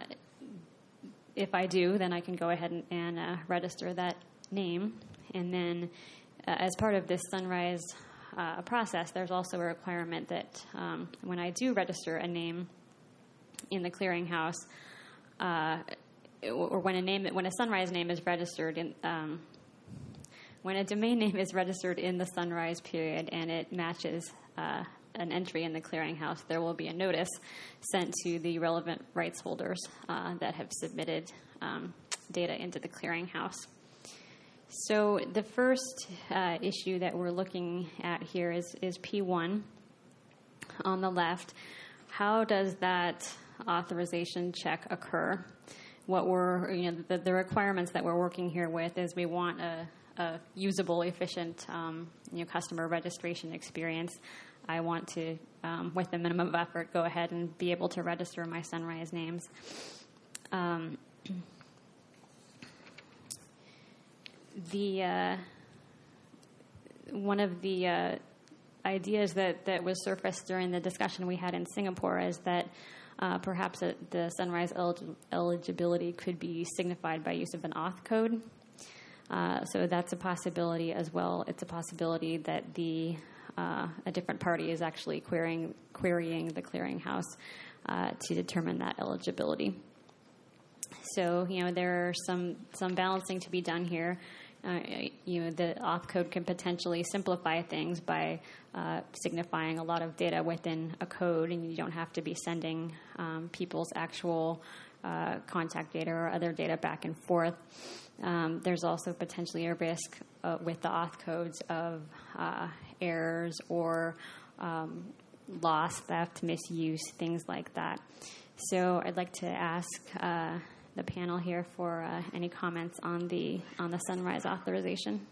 if I do, then I can go ahead and, and uh, register that name. And then uh, as part of this Sunrise uh, process, there's also a requirement that um, when I do register a name in the clearinghouse, uh, or when a name, when a Sunrise name is registered in, um, when a domain name is registered in the Sunrise period and it matches uh, an entry in the clearinghouse, there will be a notice sent to the relevant rights holders uh, that have submitted um, data into the clearinghouse. So the first uh, issue that we're looking at here is, is P one on the left. How does that authorization check occur? What we're, you know, the, the requirements that we're working here with is we want a, a usable, efficient, um, you know, customer registration experience. I want to, um, with the minimum of effort, go ahead and be able to register my Sunrise names. Um, the uh, one of the uh, ideas that, that was surfaced during the discussion we had in Singapore is that uh, perhaps a, the Sunrise elig- eligibility could be signified by use of an auth code. Uh, so that's a possibility as well. It's a possibility that the uh, a different party is actually querying querying the clearinghouse uh, to determine that eligibility. So, you know, there are some, some balancing to be done here. Uh, you know, the auth code can potentially simplify things by uh, signifying a lot of data within a code, and you don't have to be sending um, people's actual uh, contact data or other data back and forth. Um, there's also potentially a risk uh, with the auth codes of uh, errors or um, loss, theft, misuse, things like that. So I'd like to ask uh, the panel here for uh, any comments on the on the Sunrise authorization.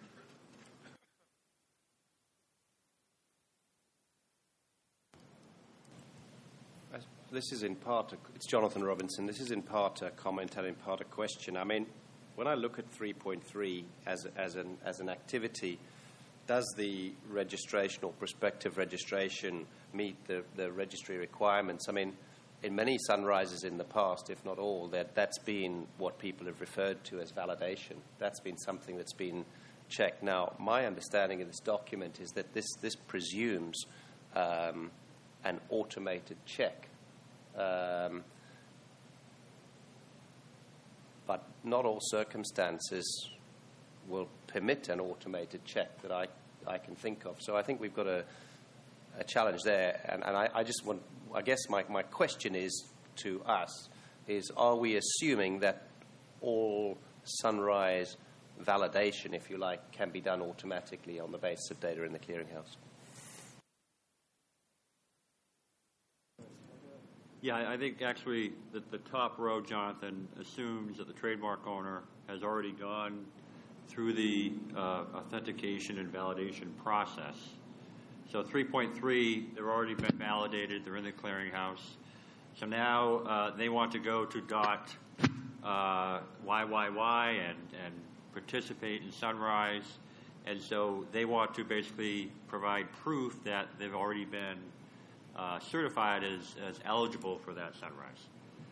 This is in part, a, it's Jonathan Robinson. This is in part a comment and in part a question. I mean, when I look at three point three as, as, an, as an activity, does the registration or prospective registration meet the, the registry requirements? I mean, in many Sunrises in the past, if not all, that, that's been what people have referred to as validation. That's been something that's been check. Now, my understanding of this document is that this, this presumes um, an automated check. Um, but not all circumstances will permit an automated check that I, I can think of. So I think we've got a, a challenge there. And, and I, I just want, I guess my, my question is to us, is are we assuming that all sunrise validation, if you like, can be done automatically on the basis of data in the clearinghouse? Yeah, I think actually that the top row, Jonathan, assumes that the trademark owner has already gone through the uh, authentication and validation process. So three point three, they've already been validated. They're in the clearinghouse. So now uh, they want to go to dot uh, Y Y Y and, and participate in Sunrise. And so they want to basically provide proof that they've already been uh, certified as, as eligible for that Sunrise.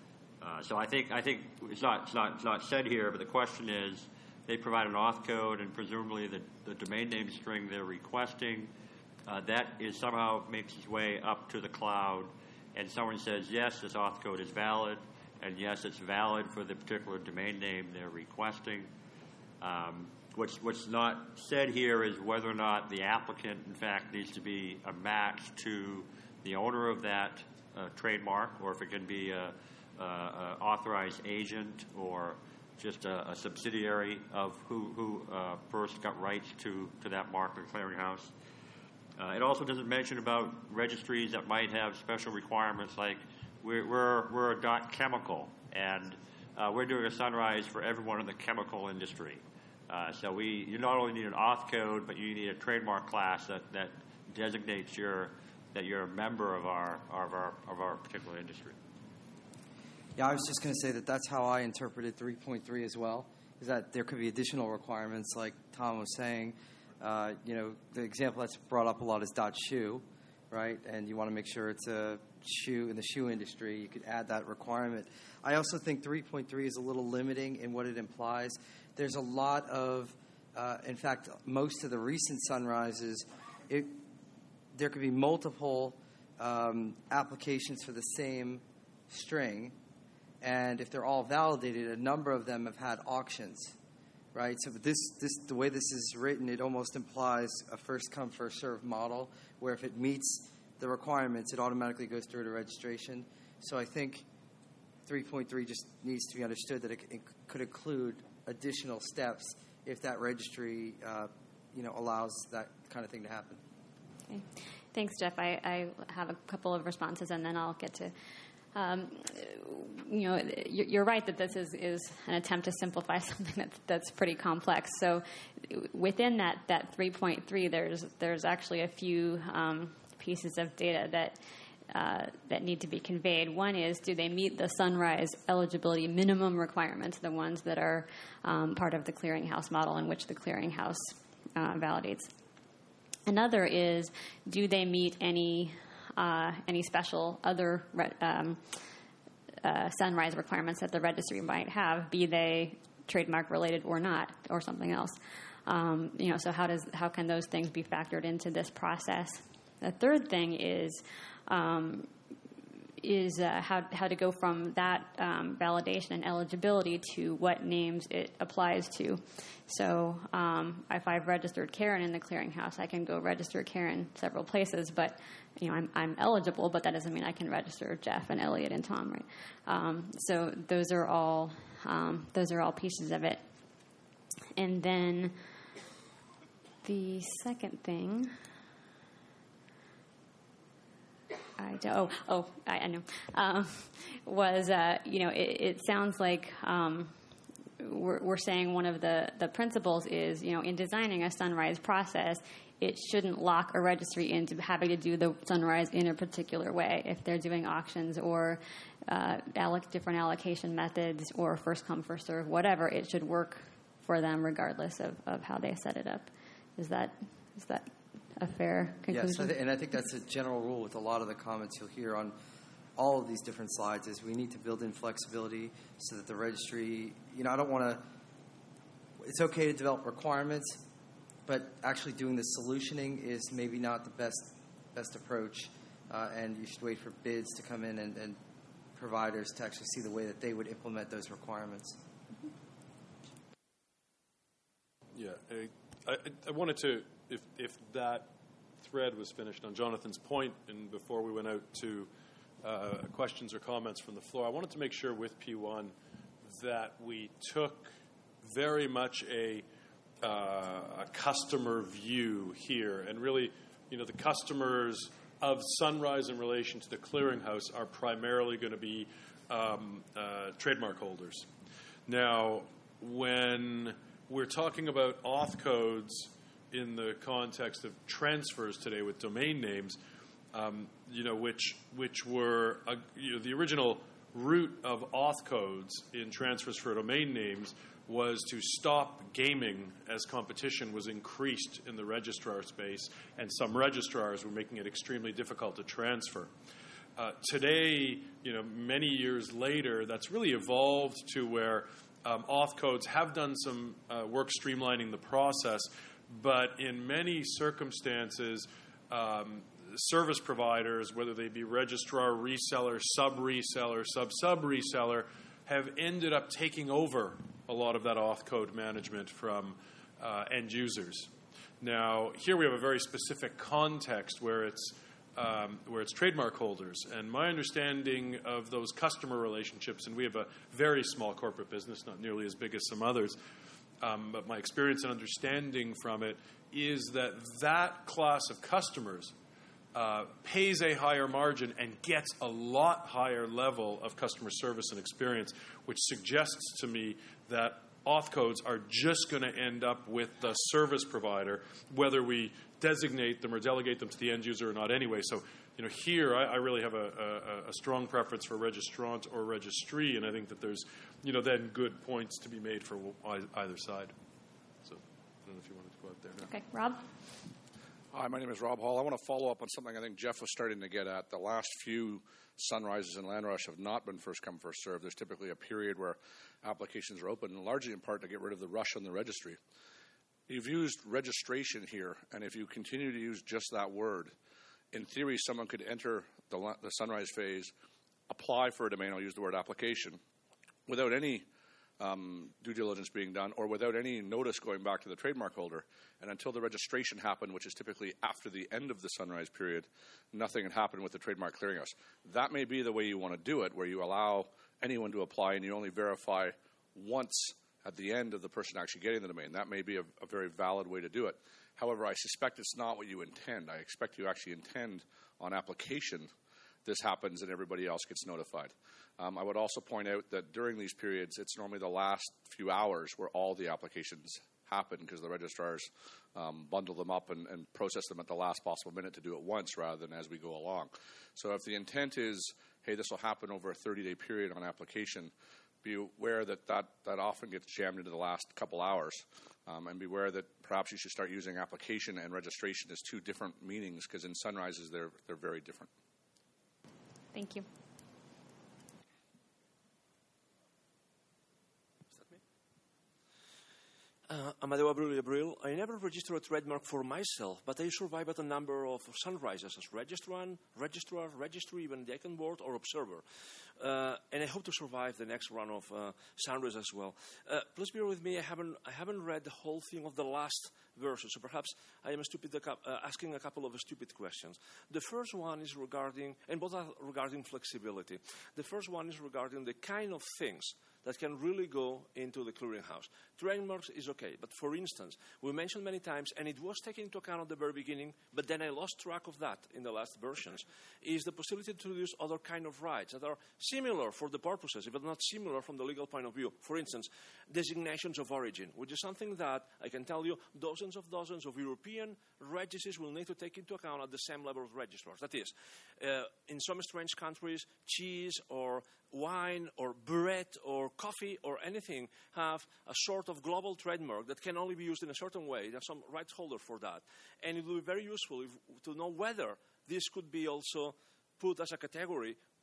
Uh, so I think I think it's not it's not it's not said here, but the question is, they provide an auth code and presumably the, the domain name string they're requesting. Uh, that is somehow makes its way up to the cloud, and someone says, yes, this auth code is valid, and yes, it's valid for the particular domain name they're requesting. Um, what's, what's not said here is whether or not the applicant, in fact, needs to be a match to the owner of that uh, trademark, or if it can be a, a, a authorized agent or just a, a subsidiary of who, who uh, first got rights to, to that mark in the clearinghouse. Uh, it also doesn't mention about registries that might have special requirements, like we're, we're, we're a dot chemical, and uh, we're doing a Sunrise for everyone in the chemical industry. Uh, so we, you not only need an auth code, but you need a trademark class that, that designates your, that you're a member of our, of our, of our particular industry. Yeah, I was just going to say that that's how I interpreted three point three as well, is that there could be additional requirements, like Tom was saying. Uh, you know, the example that's brought up a lot is .shoe, right? And you want to make sure it's a shoe in the shoe industry. You could add that requirement. I also think three point three is a little limiting in what it implies. There's a lot of, uh, in fact, most of the recent Sunrises, it, there could be multiple um, applications for the same string. And if they're all validated, a number of them have had auctions, right? So this, this, the way this is written, it almost implies a first-come, first-served model, where if it meets the requirements, it automatically goes through to registration. So I think three point three just needs to be understood that it, it could include additional steps if that registry, uh, you know, allows that kind of thing to happen. Okay. Thanks, Jeff. I, I have a couple of responses, and then I'll get to Um, you know, you're right that this is, is an attempt to simplify something that's, that's pretty complex. So within that, that three point three, there's there's actually a few um, pieces of data that uh, that need to be conveyed. One is, do they meet the Sunrise eligibility minimum requirements, the ones that are um, part of the clearinghouse model in which the clearinghouse uh, validates? Another is, do they meet any Uh, any special other re- um, uh, Sunrise requirements that the registry might have, be they trademark related or not, or something else. Um, you know, so how does how can those things be factored into this process? The third thing is um, is uh, how how to go from that um, validation and eligibility to what names it applies to. So um, if I've registered Karen in the clearinghouse, I can go register Karen several places, but you know I'm, I'm eligible, but that doesn't mean I can register Jeff and Elliot and Tom, right? Um, so those are all um, those are all pieces of it. And then the second thing. I don't, oh, oh, I, I know, um, was, uh, you know, it, it sounds like um, we're, we're saying one of the, the principles is, you know, in designing a Sunrise process, it shouldn't lock a registry into having to do the Sunrise in a particular way. If they're doing auctions or uh, alloc- different allocation methods or first come, first serve, whatever, it should work for them regardless of, of how they set it up. Is that is that... a fair conclusion? Yes, I th- and I think that's a general rule with a lot of the comments you'll hear on all of these different slides is we need to build in flexibility so that the registry, you know, I don't want to, it's okay to develop requirements, but actually doing the solutioning is maybe not the best best approach, uh, and you should wait for bids to come in and, and providers to actually see the way that they would implement those requirements. Yeah, I, I, I wanted to, if if that thread was finished on Jonathan's point, and before we went out to uh, questions or comments from the floor, I wanted to make sure with P one that we took very much a, uh, a customer view here, and really, you know, the customers of Sunrise in relation to the clearinghouse are primarily going to be um, uh, trademark holders. Now, when we're talking about auth codes in the context of transfers today with domain names, um, you know, which which were uh, you know, the original root of auth codes in transfers for domain names was to stop gaming as competition was increased in the registrar space, and some registrars were making it extremely difficult to transfer. Uh, today, you know, many years later, that's really evolved to where um, auth codes have done some uh, work streamlining the process, but in many circumstances, um, service providers, whether they be registrar, reseller, sub-reseller, sub-sub-reseller, have ended up taking over a lot of that auth code management from uh, end users. Now, here we have a very specific context where it's um, where it's trademark holders, and my understanding of those customer relationships, and we have a very small corporate business, not nearly as big as some others, um, but my experience and understanding from it is that that class of customers Uh, pays a higher margin and gets a lot higher level of customer service and experience, which suggests to me that auth codes are just going to end up with the service provider, whether we designate them or delegate them to the end user or not anyway. So, you know, here I, I really have a, a, a strong preference for registrant or registry, and I think that there's, you know, then good points to be made for either side. So I don't know if you wanted to go out there now. Okay, Rob? Hi, my name is Rob Hall. I want to follow up on something I think Jeff was starting to get at. The last few Sunrises and Landrush have not been first come, first served. There's typically a period where applications are open, largely in part to get rid of the rush on the registry. You've used registration here, and if you continue to use just that word, in theory, someone could enter the, the Sunrise phase, apply for a domain, I'll use the word application, without any Um, due diligence being done, or without any notice going back to the trademark holder. And until the registration happened, which is typically after the end of the Sunrise period, nothing had happened with the trademark clearinghouse. That may be the way you want to do it, where you allow anyone to apply and you only verify once at the end of the person actually getting the domain. That may be a, a very valid way to do it. However, I suspect it's not what you intend. I expect you actually intend on application this happens and everybody else gets notified. Um, I would also point out that during these periods, it's normally the last few hours where all the applications happen because the registrars um, bundle them up and, and process them at the last possible minute to do it once rather than as we go along. So if the intent is, hey, this will happen over a thirty-day period on application, be aware that that, that often gets jammed into the last couple hours. Um, and beware that perhaps you should start using application and registration as two different meanings because in Sunrises, they're, they're very different. Thank you. Uh, Amadeo Abril Abril. I never registered a trademark for myself, but I survived a number of Sunrises as registrant, registrar, registry, even deacon board or observer. Uh, and I hope to survive the next run of uh, Sunrise as well. Uh, please bear with me. I haven't I haven't read the whole thing of the last version, so perhaps I am stupid uh, asking a couple of stupid questions. The first one is regarding, and both are regarding flexibility. The first one is regarding the kind of things that can really go into the clearinghouse. Trademarks is okay, but for instance, we mentioned many times, and it was taken into account at the very beginning, but then I lost track of that in the last versions, is the possibility to use other kind of rights that are similar for the purposes, if not similar from the legal point of view. For instance, designations of origin, which is something that I can tell you dozens of dozens of European registries will need to take into account at the same level of registrars. That is, uh, in some strange countries, cheese or wine or bread or coffee or anything have a sort of global trademark that can only be used in a certain way. There's some rights holder for that. And it will be very useful if, to know whether this could be also put as a category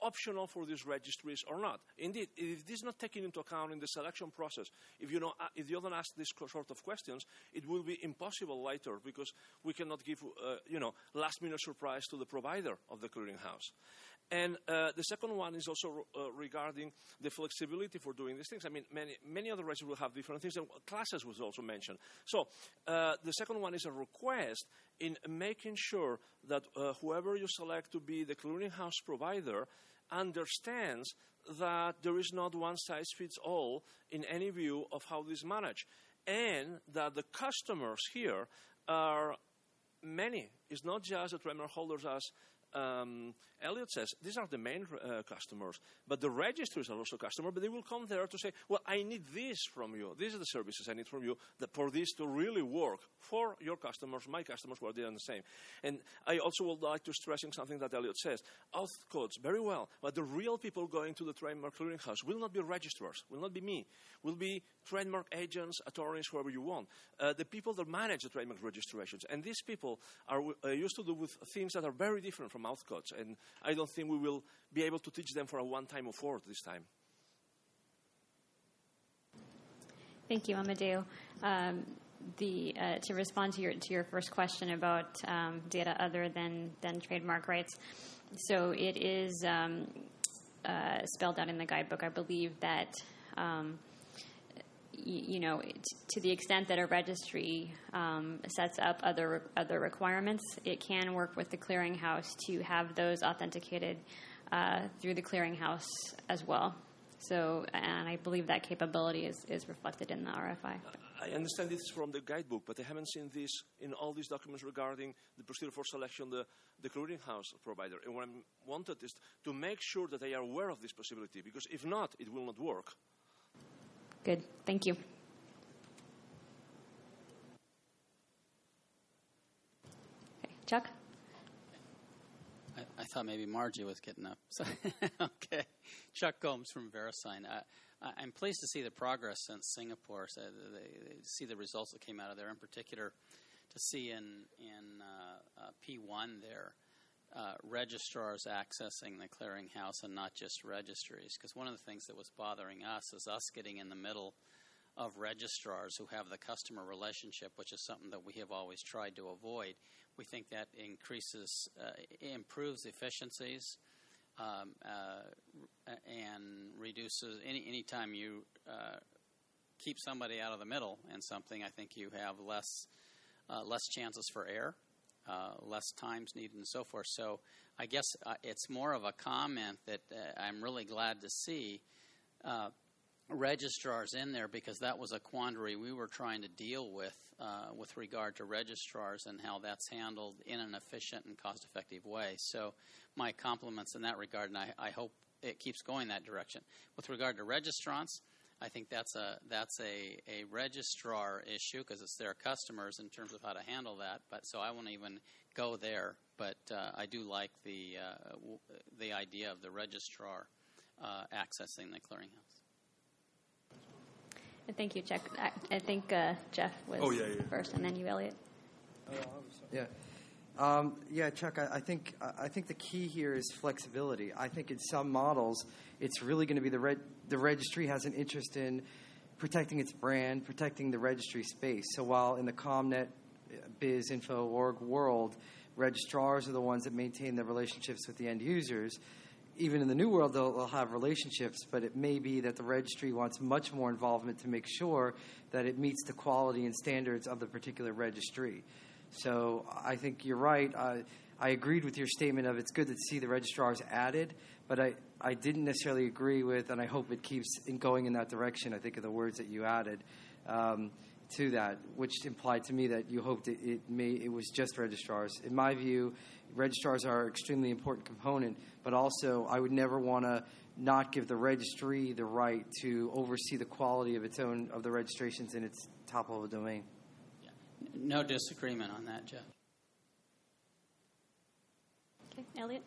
optional for these registries or not. Indeed, if this is not taken into account in the selection process, if you, know, if you don't ask these sort of questions, it will be impossible later because we cannot give uh, you know, last-minute surprise to the provider of the clearinghouse. And uh, the second one is also uh, regarding the flexibility for doing these things. I mean, many, many other registries will have different things, and classes was also mentioned. So uh, the second one is a request in making sure that uh, whoever you select to be the clearinghouse provider understands that there is not one size fits all in any view of how this is managed, and that the customers here are many. It's not just the trademark holders as Um, Elliot says, these are the main uh, customers, but the registries are also customers, but they will come there to say, well, I need this from you. These are the services I need from you that for this to really work for your customers, my customers who are doing the same. And I also would like to stress something that Elliot says. Auth codes, very well, but the real people going to the trademark clearinghouse will not be registrars, will not be me, will be trademark agents, attorneys, whoever you want. Uh, the people that manage the trademark registrations. And these people are uh, used to do with things that are very different from auth codes, and I don't think we will be able to teach them for a one-time effort this time. Thank you, Amadeo. Um, the, uh, to respond to your to your first question about um, data other than, than trademark rights, so it is um, uh, spelled out in the guidebook. I believe that um, you know, to the extent that a registry um, sets up other other requirements, it can work with the clearinghouse to have those authenticated uh, through the clearinghouse as well. So, and I believe that capability is, is reflected in the R F I. I understand this from the guidebook, but I haven't seen this in all these documents regarding the procedure for selection, the, the clearinghouse provider. And what I wanted is to make sure that they are aware of this possibility, because if not, it will not work. Good. Thank you. Okay. Chuck? I, I thought maybe Margie was getting up. So okay. Chuck Gomes from VeriSign. Uh, I'm pleased to see the progress since Singapore, so they, they see the results that came out of there, in particular to see in, in uh, uh, P one there uh, registrars accessing the clearinghouse and not just registries. Because one of the things that was bothering us is us getting in the middle of registrars who have the customer relationship, which is something that we have always tried to avoid. We think that increases, uh, improves efficiencies um, uh, and reduces any any time you uh, keep somebody out of the middle in something. I think you have less uh, less chances for error, uh, less times needed, and so forth. So I guess uh, it's more of a comment that uh, I'm really glad to see uh, registrars in there, because that was a quandary we were trying to deal with uh, with regard to registrars and how that's handled in an efficient and cost-effective way. So my compliments in that regard, and I, I hope it keeps going that direction. With regard to registrants, I think that's a that's a, a registrar issue because it's their customers in terms of how to handle that. But so I won't even go there. But uh, I do like the uh, w- the idea of the registrar uh, accessing the clearinghouse. Thank you, Chuck. I, I think uh, Jeff was oh, yeah, yeah. first, and then you, Elliot. Yeah. Um, yeah, Chuck, I, I think I think the key here is flexibility. I think in some models, it's really going to be the reg- the registry has an interest in protecting its brand, protecting the registry space. So while in the ComNet, Biz, Info, Org world, registrars are the ones that maintain the relationships with the end users, even in the new world, they'll, they'll have relationships, but it may be that the registry wants much more involvement to make sure that it meets the quality and standards of the particular registry. So I think you're right. I, I agreed with your statement of it's good to see the registrars added, but I, I didn't necessarily agree with, and I hope it keeps in going in that direction, I think of the words that you added um, to that, which implied to me that you hoped it, it, may, it was just registrars. In my view, registrars are an extremely important component, but also I would never want to not give the registry the right to oversee the quality of its own, of the registrations in its top-level domain. No disagreement on that, Jeff. Okay, Elliot?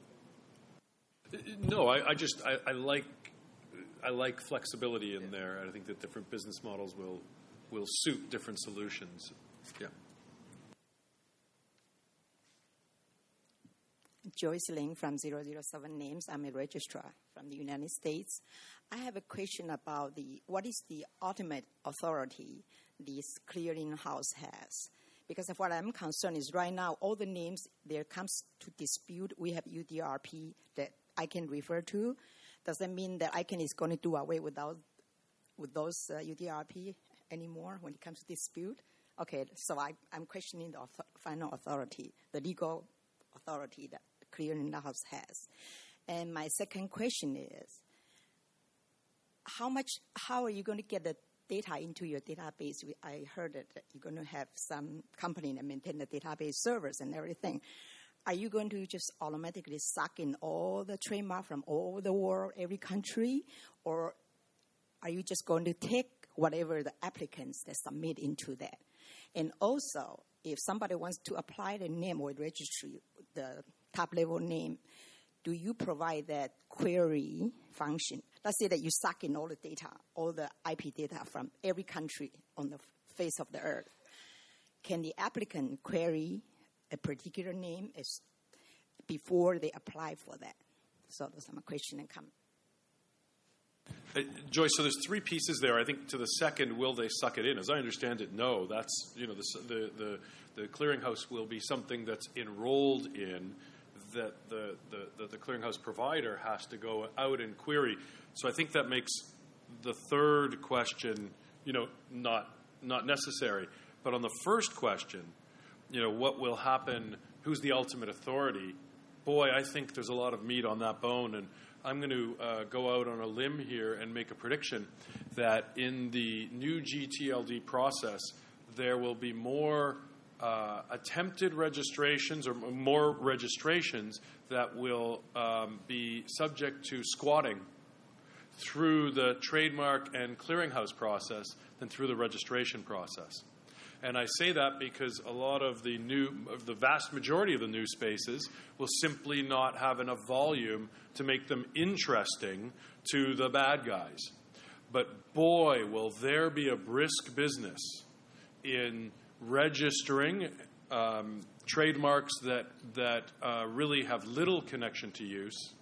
No, I, I just I, I like I like flexibility in there, and I think that different business models will will suit different solutions. Yeah. Joyce Ling from zero zero seven Names. I'm a registrar from the United States. I have a question about the what is the ultimate authority this clearinghouse has? Because of what I'm concerned is right now, all the names, there comes to dispute. We have U D R P that I can refer to. Does that mean that I can is going to do away with those, with those uh, U D R P anymore when it comes to dispute? Okay, so I, I'm questioning the author, final authority, the legal authority that the clearinghouse has. And my second question is, how much, how are you going to get the data into your database? I heard that you're going to have some company that maintain the database servers and everything. Are you going to just automatically suck in all the trademark from all over the world, every country? Or are you just going to take whatever the applicants that submit into that? And also, if somebody wants to apply the name or registry, the top-level name, do you provide that query function? Let's say that you suck in all the data, all the I P data from every country on the face of the earth. Can the applicant query a particular name as before they apply for that? So those are my question and comment. Uh, Joyce, so there's three pieces there. I think to the second, will they suck it in? As I understand it, no. That's, you know, the the the, the clearinghouse will be something that's enrolled in that the, the, the, the clearinghouse provider has to go out and query. So I think that makes the third question, you know, not not necessary. But on the first question, you know, what will happen? Who's the ultimate authority? Boy, I think there's a lot of meat on that bone, and I'm going to uh, go out on a limb here and make a prediction that in the new G T L D process, there will be more uh, attempted registrations or more registrations that will um, be subject to squatting through the trademark and clearinghouse process than through the registration process. And I say that because a lot of the new, of the vast majority of the new spaces will simply not have enough volume to make them interesting to the bad guys. But boy, will there be a brisk business in registering um, trademarks that that uh, really have little connection to use,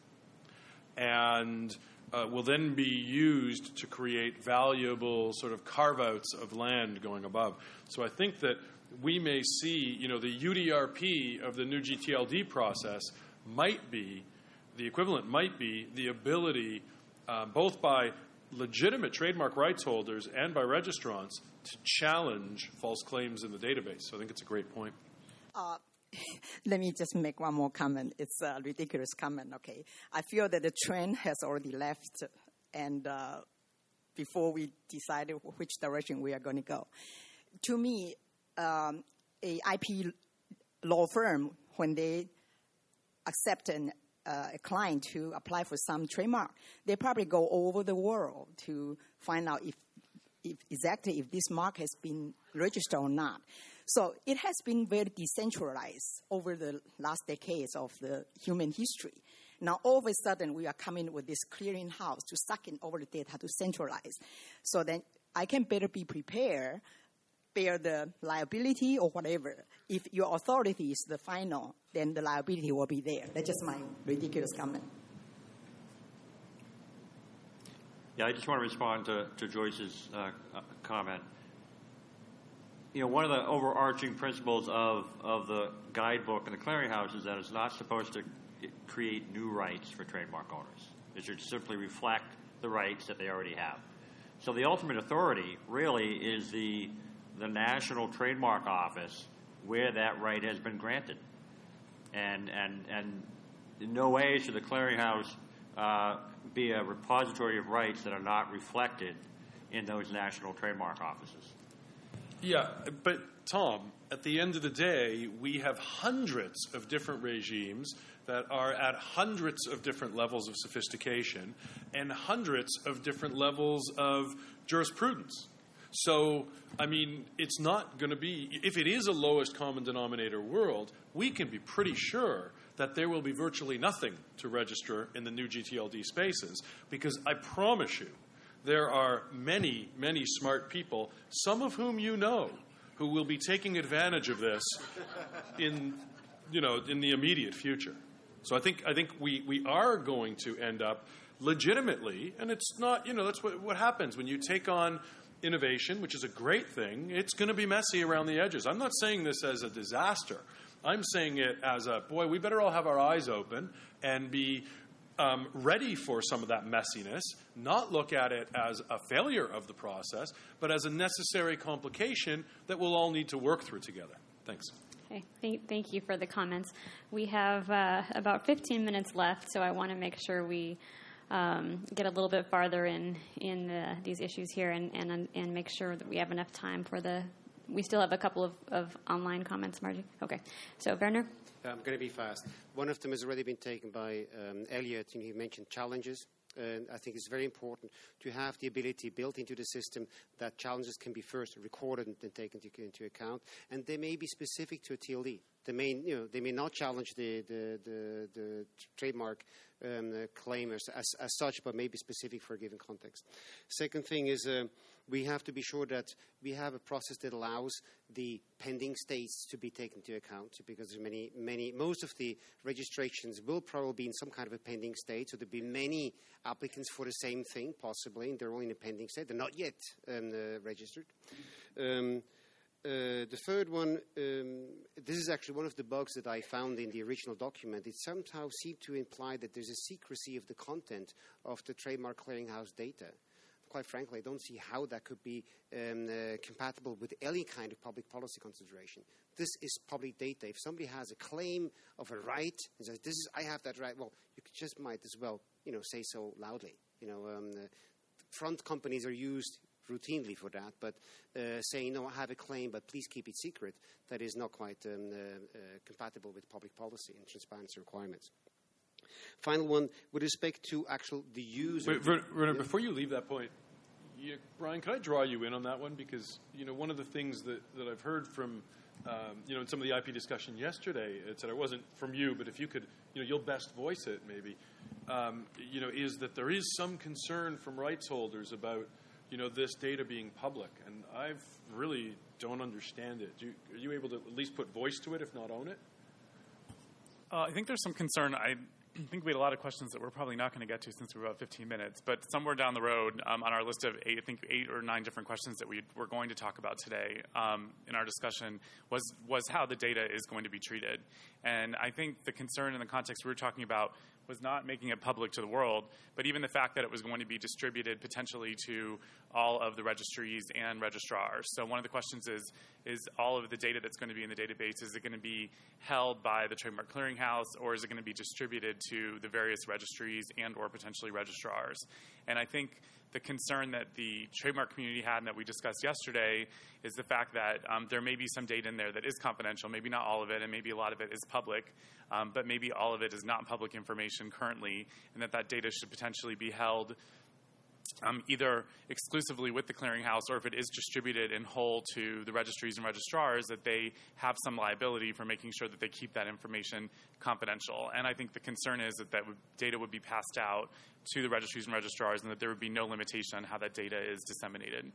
and Uh, will then be used to create valuable sort of carve-outs of land going above. So I think that we may see, you know, the U D R P of the new G T L D process might be, the equivalent might be the ability, uh, both by legitimate trademark rights holders and by registrants, to challenge false claims in the database. So I think it's a great point. Uh, Let me just make one more comment. It's a ridiculous comment, okay? I feel that the train has already left, and uh, before we decided which direction we are going to go. To me, um, a I P law firm, when they accept an, uh, a client to apply for some trademark, they probably go all over the world to find out if, if exactly if this mark has been registered or not. So it has been very decentralized over the last decades of the human history. Now, all of a sudden, we are coming with this clearinghouse to suck in all the data to centralize. So then I can better be prepared, bear the liability or whatever. If your authority is the final, then the liability will be there. That's just my ridiculous comment. Yeah, I just want to respond to, to Joyce's uh, comment. You know, one of the overarching principles of, of the guidebook and the clearinghouse is that it's not supposed to create new rights for trademark owners. It should simply reflect the rights that they already have. So the ultimate authority really is the the National Trademark Office where that right has been granted. And and and in no way should the clearinghouse uh, be a repository of rights that are not reflected in those national trademark offices. Yeah, but Tom, at the end of the day, we have hundreds of different regimes that are at hundreds of different levels of sophistication and hundreds of different levels of jurisprudence. So, I mean, it's not going to be, if it is a lowest common denominator world, we can be pretty sure that there will be virtually nothing to register in the new G T L D spaces, because I promise you, there are many, many smart people, some of whom you know, who will be taking advantage of this in, you know, in the immediate future. So I think I think we, we are going to end up legitimately, and it's not, you know, that's what, what happens when you take on innovation, which is a great thing. It's going to be messy around the edges. I'm not saying this as a disaster. I'm saying it as a, boy, we better all have our eyes open and be um, ready for some of that messiness, not look at it as a failure of the process, but as a necessary complication that we'll all need to work through together. Thanks. Okay, thank, thank you for the comments. We have uh, about fifteen minutes left, so I want to make sure we um, get a little bit farther in in the, these issues here, and, and and make sure that we have enough time for the. We still have a couple of, of online comments, Margie. Okay, so Werner. I'm going to be fast. One of them has already been taken by um, Elliot. You know, he mentioned challenges. And I think it's very important to have the ability built into the system that challenges can be first recorded and then taken into, into account. And they may be specific to a T L D. They may, you know, they may not challenge the, the, the, the trademark um, uh, claim as, as, as such, but may be specific for a given context. Second thing is uh, we have to be sure that we have a process that allows the pending states to be taken into account, because there's many, many, most of the registrations will probably be in some kind of a pending state, so there'll be many applicants for the same thing, possibly, and they're only in a pending state. They're not yet um, uh, registered. Um, uh, the third one, um, this is actually one of the bugs that I found in the original document. It somehow seemed to imply that there's a secrecy of the content of the Trademark Clearinghouse data. Quite frankly, I don't see how that could be um, uh, compatible with any kind of public policy consideration. This is public data. If somebody has a claim of a right and says, "This is, I have that right," well, you just might as well, you know, say so loudly. You know, um, uh, front companies are used routinely for that, but uh, saying, "No, I have a claim, but please keep it secret," that is not quite um, uh, uh, compatible with public policy and transparency requirements. Final one, with respect to actual the user. Wait, Werner, Werner, before you leave that point, you, Brian, can I draw you in on that one? Because, you know, one of the things that, that I've heard from, um, you know, in some of the I P discussion yesterday, it said it wasn't from you, but if you could, you know, you'll best voice it maybe, um, you know, is that there is some concern from rights holders about, you know, this data being public. And I really don't understand it. Do you, are you able to at least put voice to it, if not own it? Uh, I think there's some concern. I I think we had a lot of questions that we're probably not going to get to since we're about fifteen minutes. But somewhere down the road um, on our list of eight, I think eight or nine different questions that we were going to talk about today um, in our discussion was, was how the data is going to be treated. And I think the concern in the context we were talking about was not making it public to the world, but even the fact that it was going to be distributed potentially to all of the registries and registrars. So one of the questions is, is all of the data that's going to be in the database, is it going to be held by the Trademark Clearinghouse, or is it going to be distributed to the various registries and or potentially registrars? And I think the concern that the trademark community had and that we discussed yesterday is the fact that um, there may be some data in there that is confidential, maybe not all of it, and maybe a lot of it is public, um, but maybe all of it is not public information currently, and that that data should potentially be held um, either exclusively with the clearinghouse, or if it is distributed in whole to the registries and registrars, that they have some liability for making sure that they keep that information confidential. And I think the concern is that that would, data would be passed out to the registries and registrars, and that there would be no limitation on how that data is disseminated.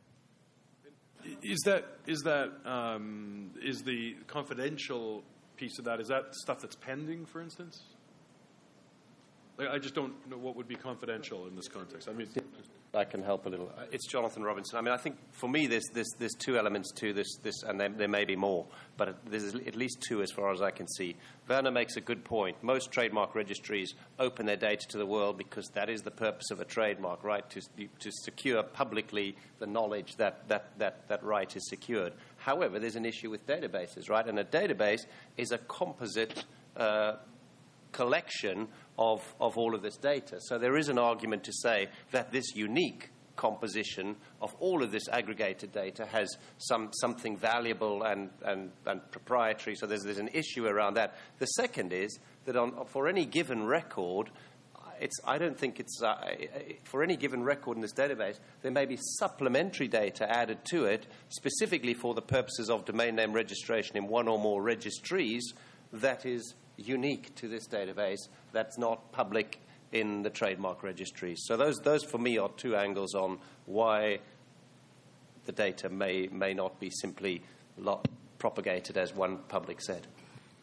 Is that is that um, is the confidential piece of that? Is that stuff that's pending, for instance? Like, I just don't know what would be confidential in this context. I mean, I can help a little. It's Jonathan Robinson. I mean, I think for me, there's there's, there's two elements to this, this, and there, there may be more, but there's at least two as far as I can see. Werner makes a good point. Most trademark registries open their data to the world because that is the purpose of a trademark, right? To to secure publicly the knowledge that that that, that right is secured. However, there's an issue with databases, right? And a database is a composite Uh, collection of, of all of this data. So there is an argument to say that this unique composition of all of this aggregated data has some something valuable and, and, and proprietary. So there's, there's an issue around that. The second is that on, for any given record, it's, I don't think it's, uh, for any given record in this database, there may be supplementary data added to it specifically for the purposes of domain name registration in one or more registries that is unique to this database, that's not public in the trademark registry. So those, those for me are two angles on why the data may may not be simply lo- propagated as one public said.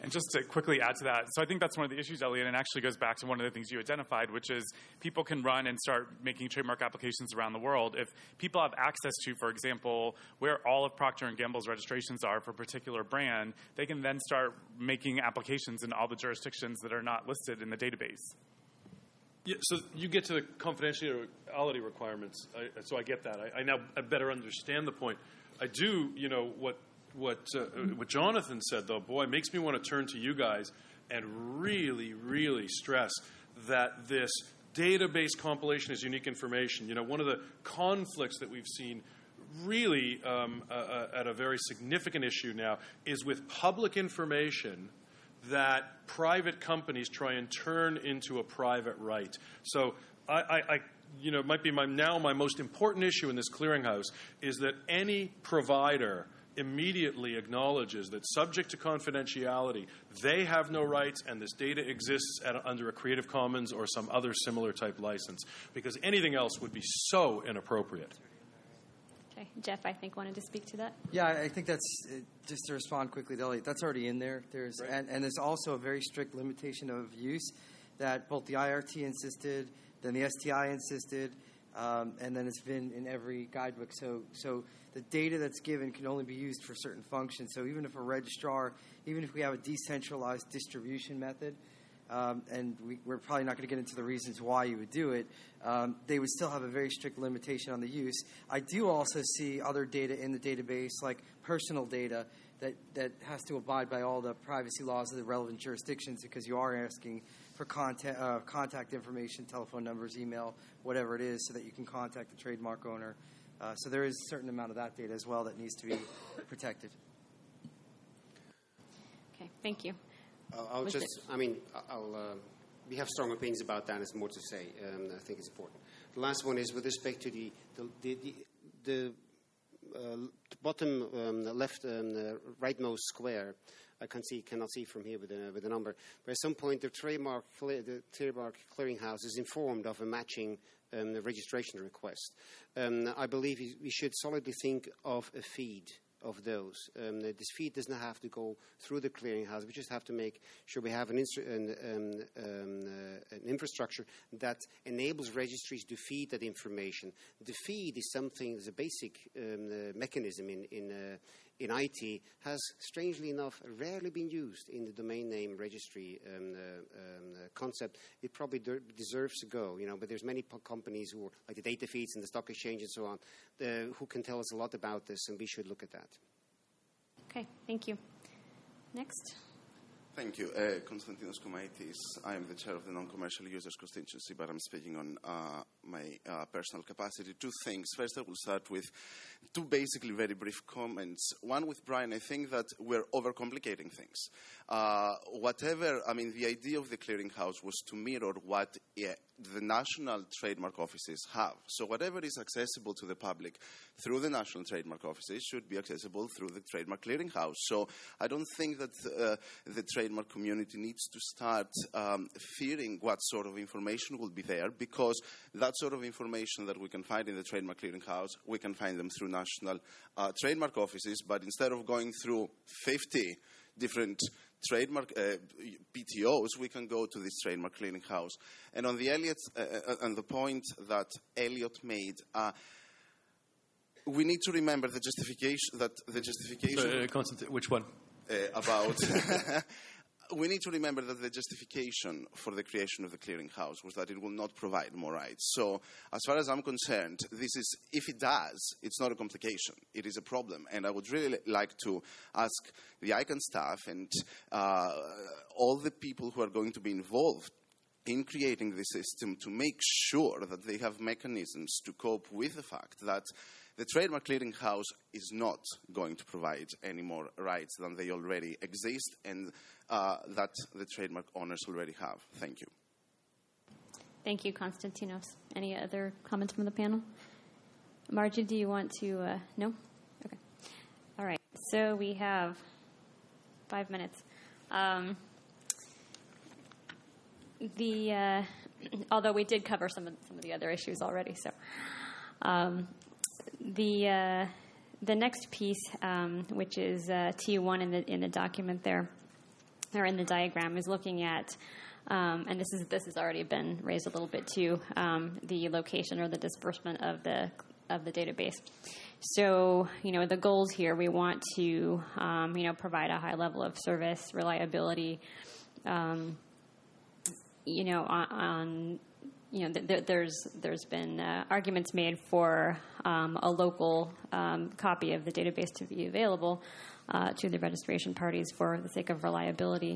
And just to quickly add to that, so I think that's one of the issues, Elliot, and it actually goes back to one of the things you identified, which is people can run and start making trademark applications around the world. If people have access to, for example, where all of Procter and Gamble's registrations are for a particular brand, they can then start making applications in all the jurisdictions that are not listed in the database. Yeah, so you get to the confidentiality requirements, I, so I get that. I, I now I better understand the point. I do, you know, what what uh, what Jonathan said, though, boy, makes me want to turn to you guys and really, really stress that this database compilation is unique information. You know, one of the conflicts that we've seen really um, uh, uh, at a very significant issue now is with public information that private companies try and turn into a private right. So I, I, I you know, might be my, now my most important issue in this clearinghouse is that any provider immediately acknowledges that subject to confidentiality, they have no rights and this data exists at, under a Creative Commons or some other similar type license, because anything else would be so inappropriate. Okay. Jeff, I think, wanted to speak to that. Yeah, I think that's, uh, just to respond quickly to Elliot, that's already in there. There's right. and, and there's also a very strict limitation of use that both the I R T insisted, then the S T I insisted, um, and then it's been in every guidebook. So, so the data that's given can only be used for certain functions. So even if a registrar, even if we have a decentralized distribution method, Um, and we, we're probably not going to get into the reasons why you would do it, um, they would still have a very strict limitation on the use. I do also see other data in the database, like personal data, that, that has to abide by all the privacy laws of the relevant jurisdictions, because you are asking for contact, uh, contact information, telephone numbers, email, whatever it is, so that you can contact the trademark owner. Uh, so there is a certain amount of that data as well that needs to be protected. Okay, thank you. I'll just, I mean, I'll, uh, we have strong opinions about that. There's more to say. Um, I think it's important. The last one is with respect to the the the, the, the uh, bottom um, left, um, the rightmost square. I can see, cannot see from here with the with the number. But at some point, the trademark the trademark clearinghouse is informed of a matching um, registration request. Um, I believe we should solidly think of a feed of those. Um, this feed does not have to go through the clearinghouse. We just have to make sure we have an, instru- an, um, um, uh, an infrastructure that enables registries to feed that information. The feed is something, is a basic um, uh, mechanism in, in, uh, in I T, has, strangely enough, rarely been used in the domain name registry um, uh, um, uh, concept. It probably de- deserves to go, you know, but there's many po- companies who are, like the data feeds and the stock exchange and so on, uh, who can tell us a lot about this, and we should look at that. Okay, thank you. Next. Thank you. Uh, Konstantinos Komaitis. I am the chair of the non-commercial users constituency, but I'm speaking on uh, my uh, personal capacity. Two things. First, I will start with two basically very brief comments. One with Brian, I think that we're overcomplicating things. Uh, whatever, I mean, the idea of the clearinghouse was to mirror what uh, the national trademark offices have. So whatever is accessible to the public through the national trademark offices should be accessible through the trademark clearinghouse. So I don't think that uh, the trademark community needs to start um, fearing what sort of information will be there, because that sort of information that we can find in the trademark clearinghouse, we can find them through national uh, trademark offices. But instead of going through fifty different trademark uh, P T Os, we can go to this trademark clearinghouse. And on the Elliot, uh, and the point that Elliot made, uh, we need to remember the justification that the justification. Uh, Constant, which one? Uh, about. We need to remember that the justification for the creation of the clearinghouse was that it will not provide more rights. So, as far as I'm concerned, this is, if it does, it's not a complication. It is a problem. And I would really like to ask the I C A N staff and uh, all the people who are going to be involved in creating the system to make sure that they have mechanisms to cope with the fact that the trademark clearinghouse is not going to provide any more rights than they already exist and uh, that the trademark owners already have. Thank you. Thank you, Konstantinos. Any other comments from the panel? Margie, do you want to? Uh, no? Okay. All right. So we have five minutes. Um, the uh, although we did cover some of some of the other issues already, so. Um, The uh, the next piece, um, which is uh, T one in the in the document there, or in the diagram, is looking at, um, and this is this has already been raised a little bit too, um, the location or the disbursement of the of the database. So, you know, the goals here, we want to, um, you know, provide a high level of service, reliability, um, you know, on, on you know, th- th- there's there's been uh, arguments made for um, a local um, copy of the database to be available uh, to the registration parties for the sake of reliability.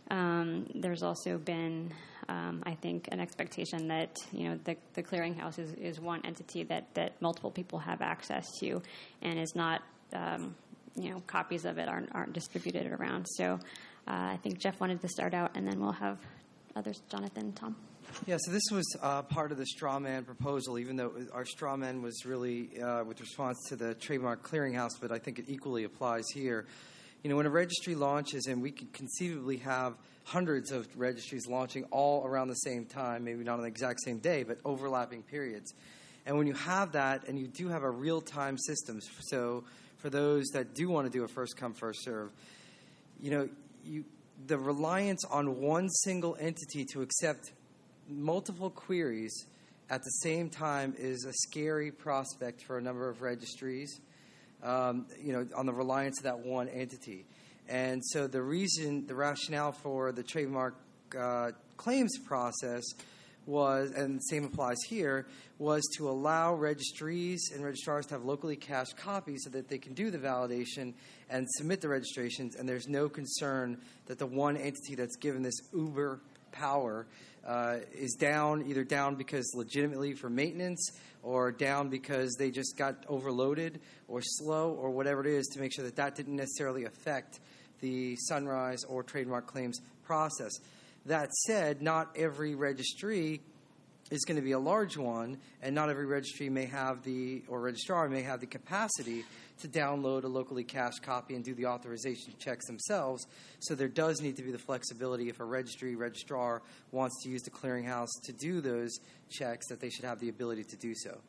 Um, there's also been, um, I think, an expectation that, you know, the, the clearinghouse is, is one entity that, that multiple people have access to, and is not, um, you know, copies of it aren't, aren't distributed around. So uh, I think Jeff wanted to start out, and then we'll have others, Jonathan, Tom. Yeah, so this was uh, part of the straw man proposal, even though our straw man was really uh, with response to the trademark clearinghouse, but I think it equally applies here. You know, when a registry launches, and we could conceivably have hundreds of registries launching all around the same time, maybe not on the exact same day, but overlapping periods. And when you have that, and you do have a real-time system, so for those that do want to do a first-come, first-serve, you know, you, the reliance on one single entity to accept multiple queries at the same time is a scary prospect for a number of registries. Um, you know, on the reliance of that one entity. And so the reason, the rationale for the trademark uh, claims process was, and the same applies here, was to allow registries and registrars to have locally cached copies so that they can do the validation and submit the registrations, and there's no concern that the one entity that's given this uber power uh, is down, either down because legitimately for maintenance, or down because they just got overloaded or slow or whatever it is, to make sure that that didn't necessarily affect the Sunrise or trademark claims process. That said, not every registry is going to be a large one, and not every registry may have the, or registrar may have the capacity to download a locally cached copy and do the authorization checks themselves. So there does need to be the flexibility if a registry registrar wants to use the clearinghouse to do those checks, that they should have the ability to do so.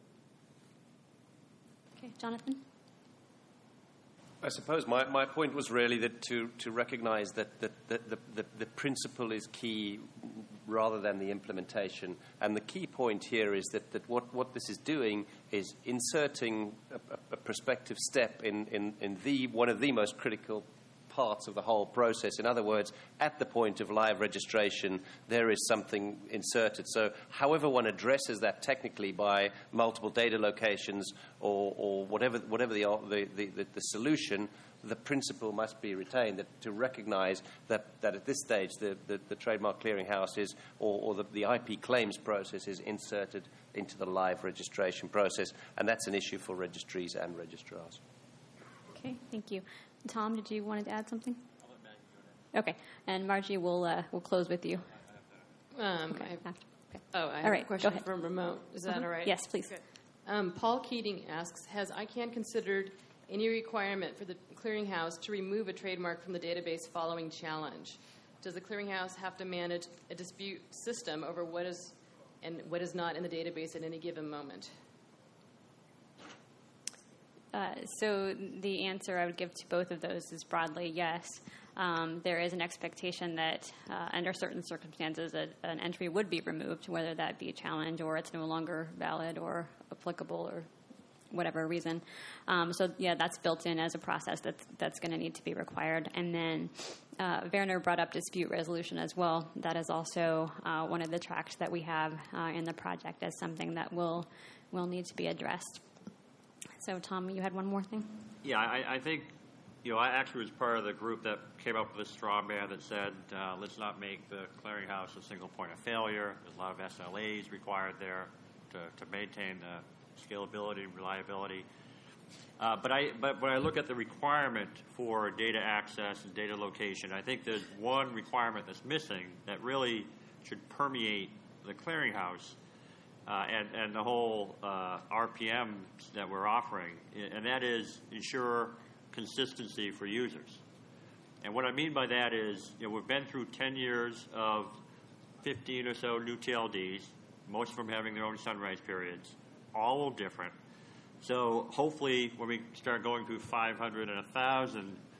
Okay, Jonathan? I suppose my, my point was really that to, to recognize that, that, that the, the, the principle is key rather than the implementation. And the key point here is that, that what, what this is doing is inserting a, a prospective step in, in, in the one of the most critical parts of the whole process. In other words, at the point of live registration, there is something inserted. So however one addresses that technically by multiple data locations or, or whatever, whatever the, the, the, the solution, the principle must be retained, that to recognize that, that at this stage the, the, the trademark clearinghouse is, or, or the, the I P claims process is inserted into the live registration process, and that's an issue for registries and registrars. Okay, thank you. Tom, did you want to add something? Okay, and Margie, we'll uh, we'll close with you. Um, okay. I, After. Okay. Oh, I have all right, a question go ahead. from remote. Is that uh-huh. all right? Yes, please. Um, Paul Keating asks, has I CANN considered any requirement for the clearinghouse to remove a trademark from the database following challenge? Does the clearinghouse have to manage a dispute system over what is and what is not in the database at any given moment? Uh, so the answer I would give to both of those is broadly yes. Um, there is an expectation that uh, under certain circumstances a, an entry would be removed, whether that be a challenge or it's no longer valid or applicable or whatever reason. Um, so, yeah, that's built in as a process that's, that's going to need to be required. And then uh, Werner brought up dispute resolution as well. That is also uh, one of the tracks that we have uh, in the project as something that will will need to be addressed. So, Tom, you had one more thing? Yeah, I, I think, you know, I actually was part of the group that came up with a straw man that said, uh, let's not make the clearinghouse a single point of failure. There's a lot of S L As required there to, to maintain the scalability and reliability. Uh, but I, but when I look at the requirement for data access and data location, I think there's one requirement that's missing that really should permeate the clearinghouse. Uh, and, and the whole uh, R P Ms that we're offering, and that is ensure consistency for users. And what I mean by that is, you know, we've been through ten years of fifteen or so new T L Ds, most of them having their own sunrise periods, all different. So hopefully when we start going through five hundred and one thousand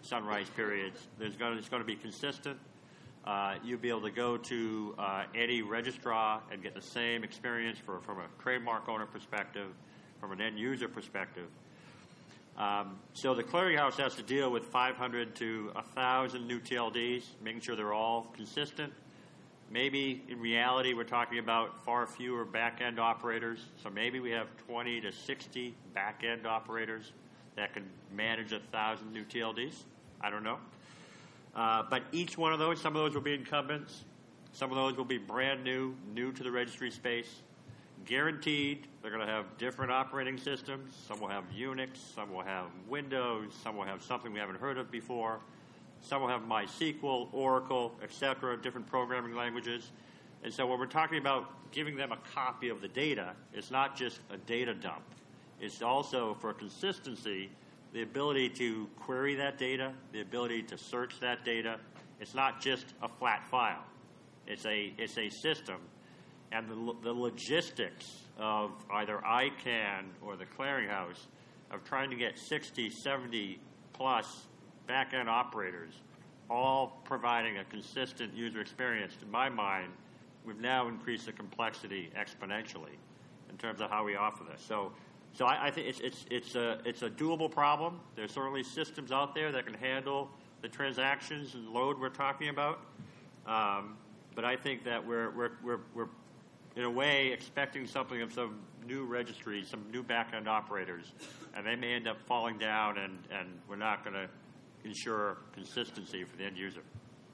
sunrise periods. There's going to, it's going to be consistent. Uh, you'll be able to go to uh, any registrar and get the same experience for, from a trademark owner perspective, from an end user perspective. Um, so the clearinghouse has to deal with five hundred to one thousand new T L Ds, making sure they're all consistent. Maybe in reality we're talking about far fewer back-end operators, so maybe we have twenty to sixty back-end operators that can manage one thousand new T L Ds. I don't know. Uh, but each one of those, some of those will be incumbents, some of those will be brand new, new to the registry space. Guaranteed, they're going to have different operating systems. Some will have Unix, some will have Windows, some will have something we haven't heard of before. Some will have MySQL, Oracle, et cetera, different programming languages. And so when we're talking about giving them a copy of the data, it's not just a data dump. It's also, for consistency, the ability to query that data, the ability to search that data. It's not just a flat file. It's a, it's a system. And the, the logistics of either I CANN or the clearinghouse of trying to get sixty, seventy plus back-end operators all providing a consistent user experience, in my mind, we've now increased the complexity exponentially in terms of how we offer this. So So I, I think it's it's it's a it's a doable problem. There's certainly systems out there that can handle the transactions and load we're talking about. Um, but I think that we're we're we're we're in a way expecting something of some new registries, some new back-end operators, and they may end up falling down, and and we're not going to ensure consistency for the end user.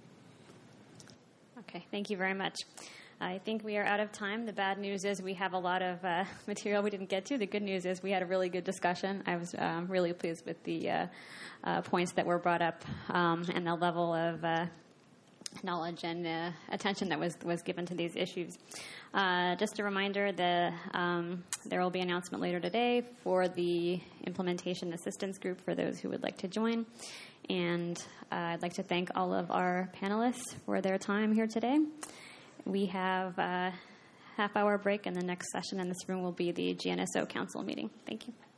Okay, thank you very much. I think we are out of time. The bad news is we have a lot of uh, material we didn't get to. The good news is we had a really good discussion. I was um, really pleased with the uh, uh, points that were brought up um, and the level of uh, knowledge and uh, attention that was, was given to these issues. Uh, just a reminder, the, um, there will be an announcement later today for the Implementation Assistance Group for those who would like to join. And uh, I'd like to thank all of our panelists for their time here today. We have a half-hour break, and the next session in this room will be the G N S O Council meeting. Thank you.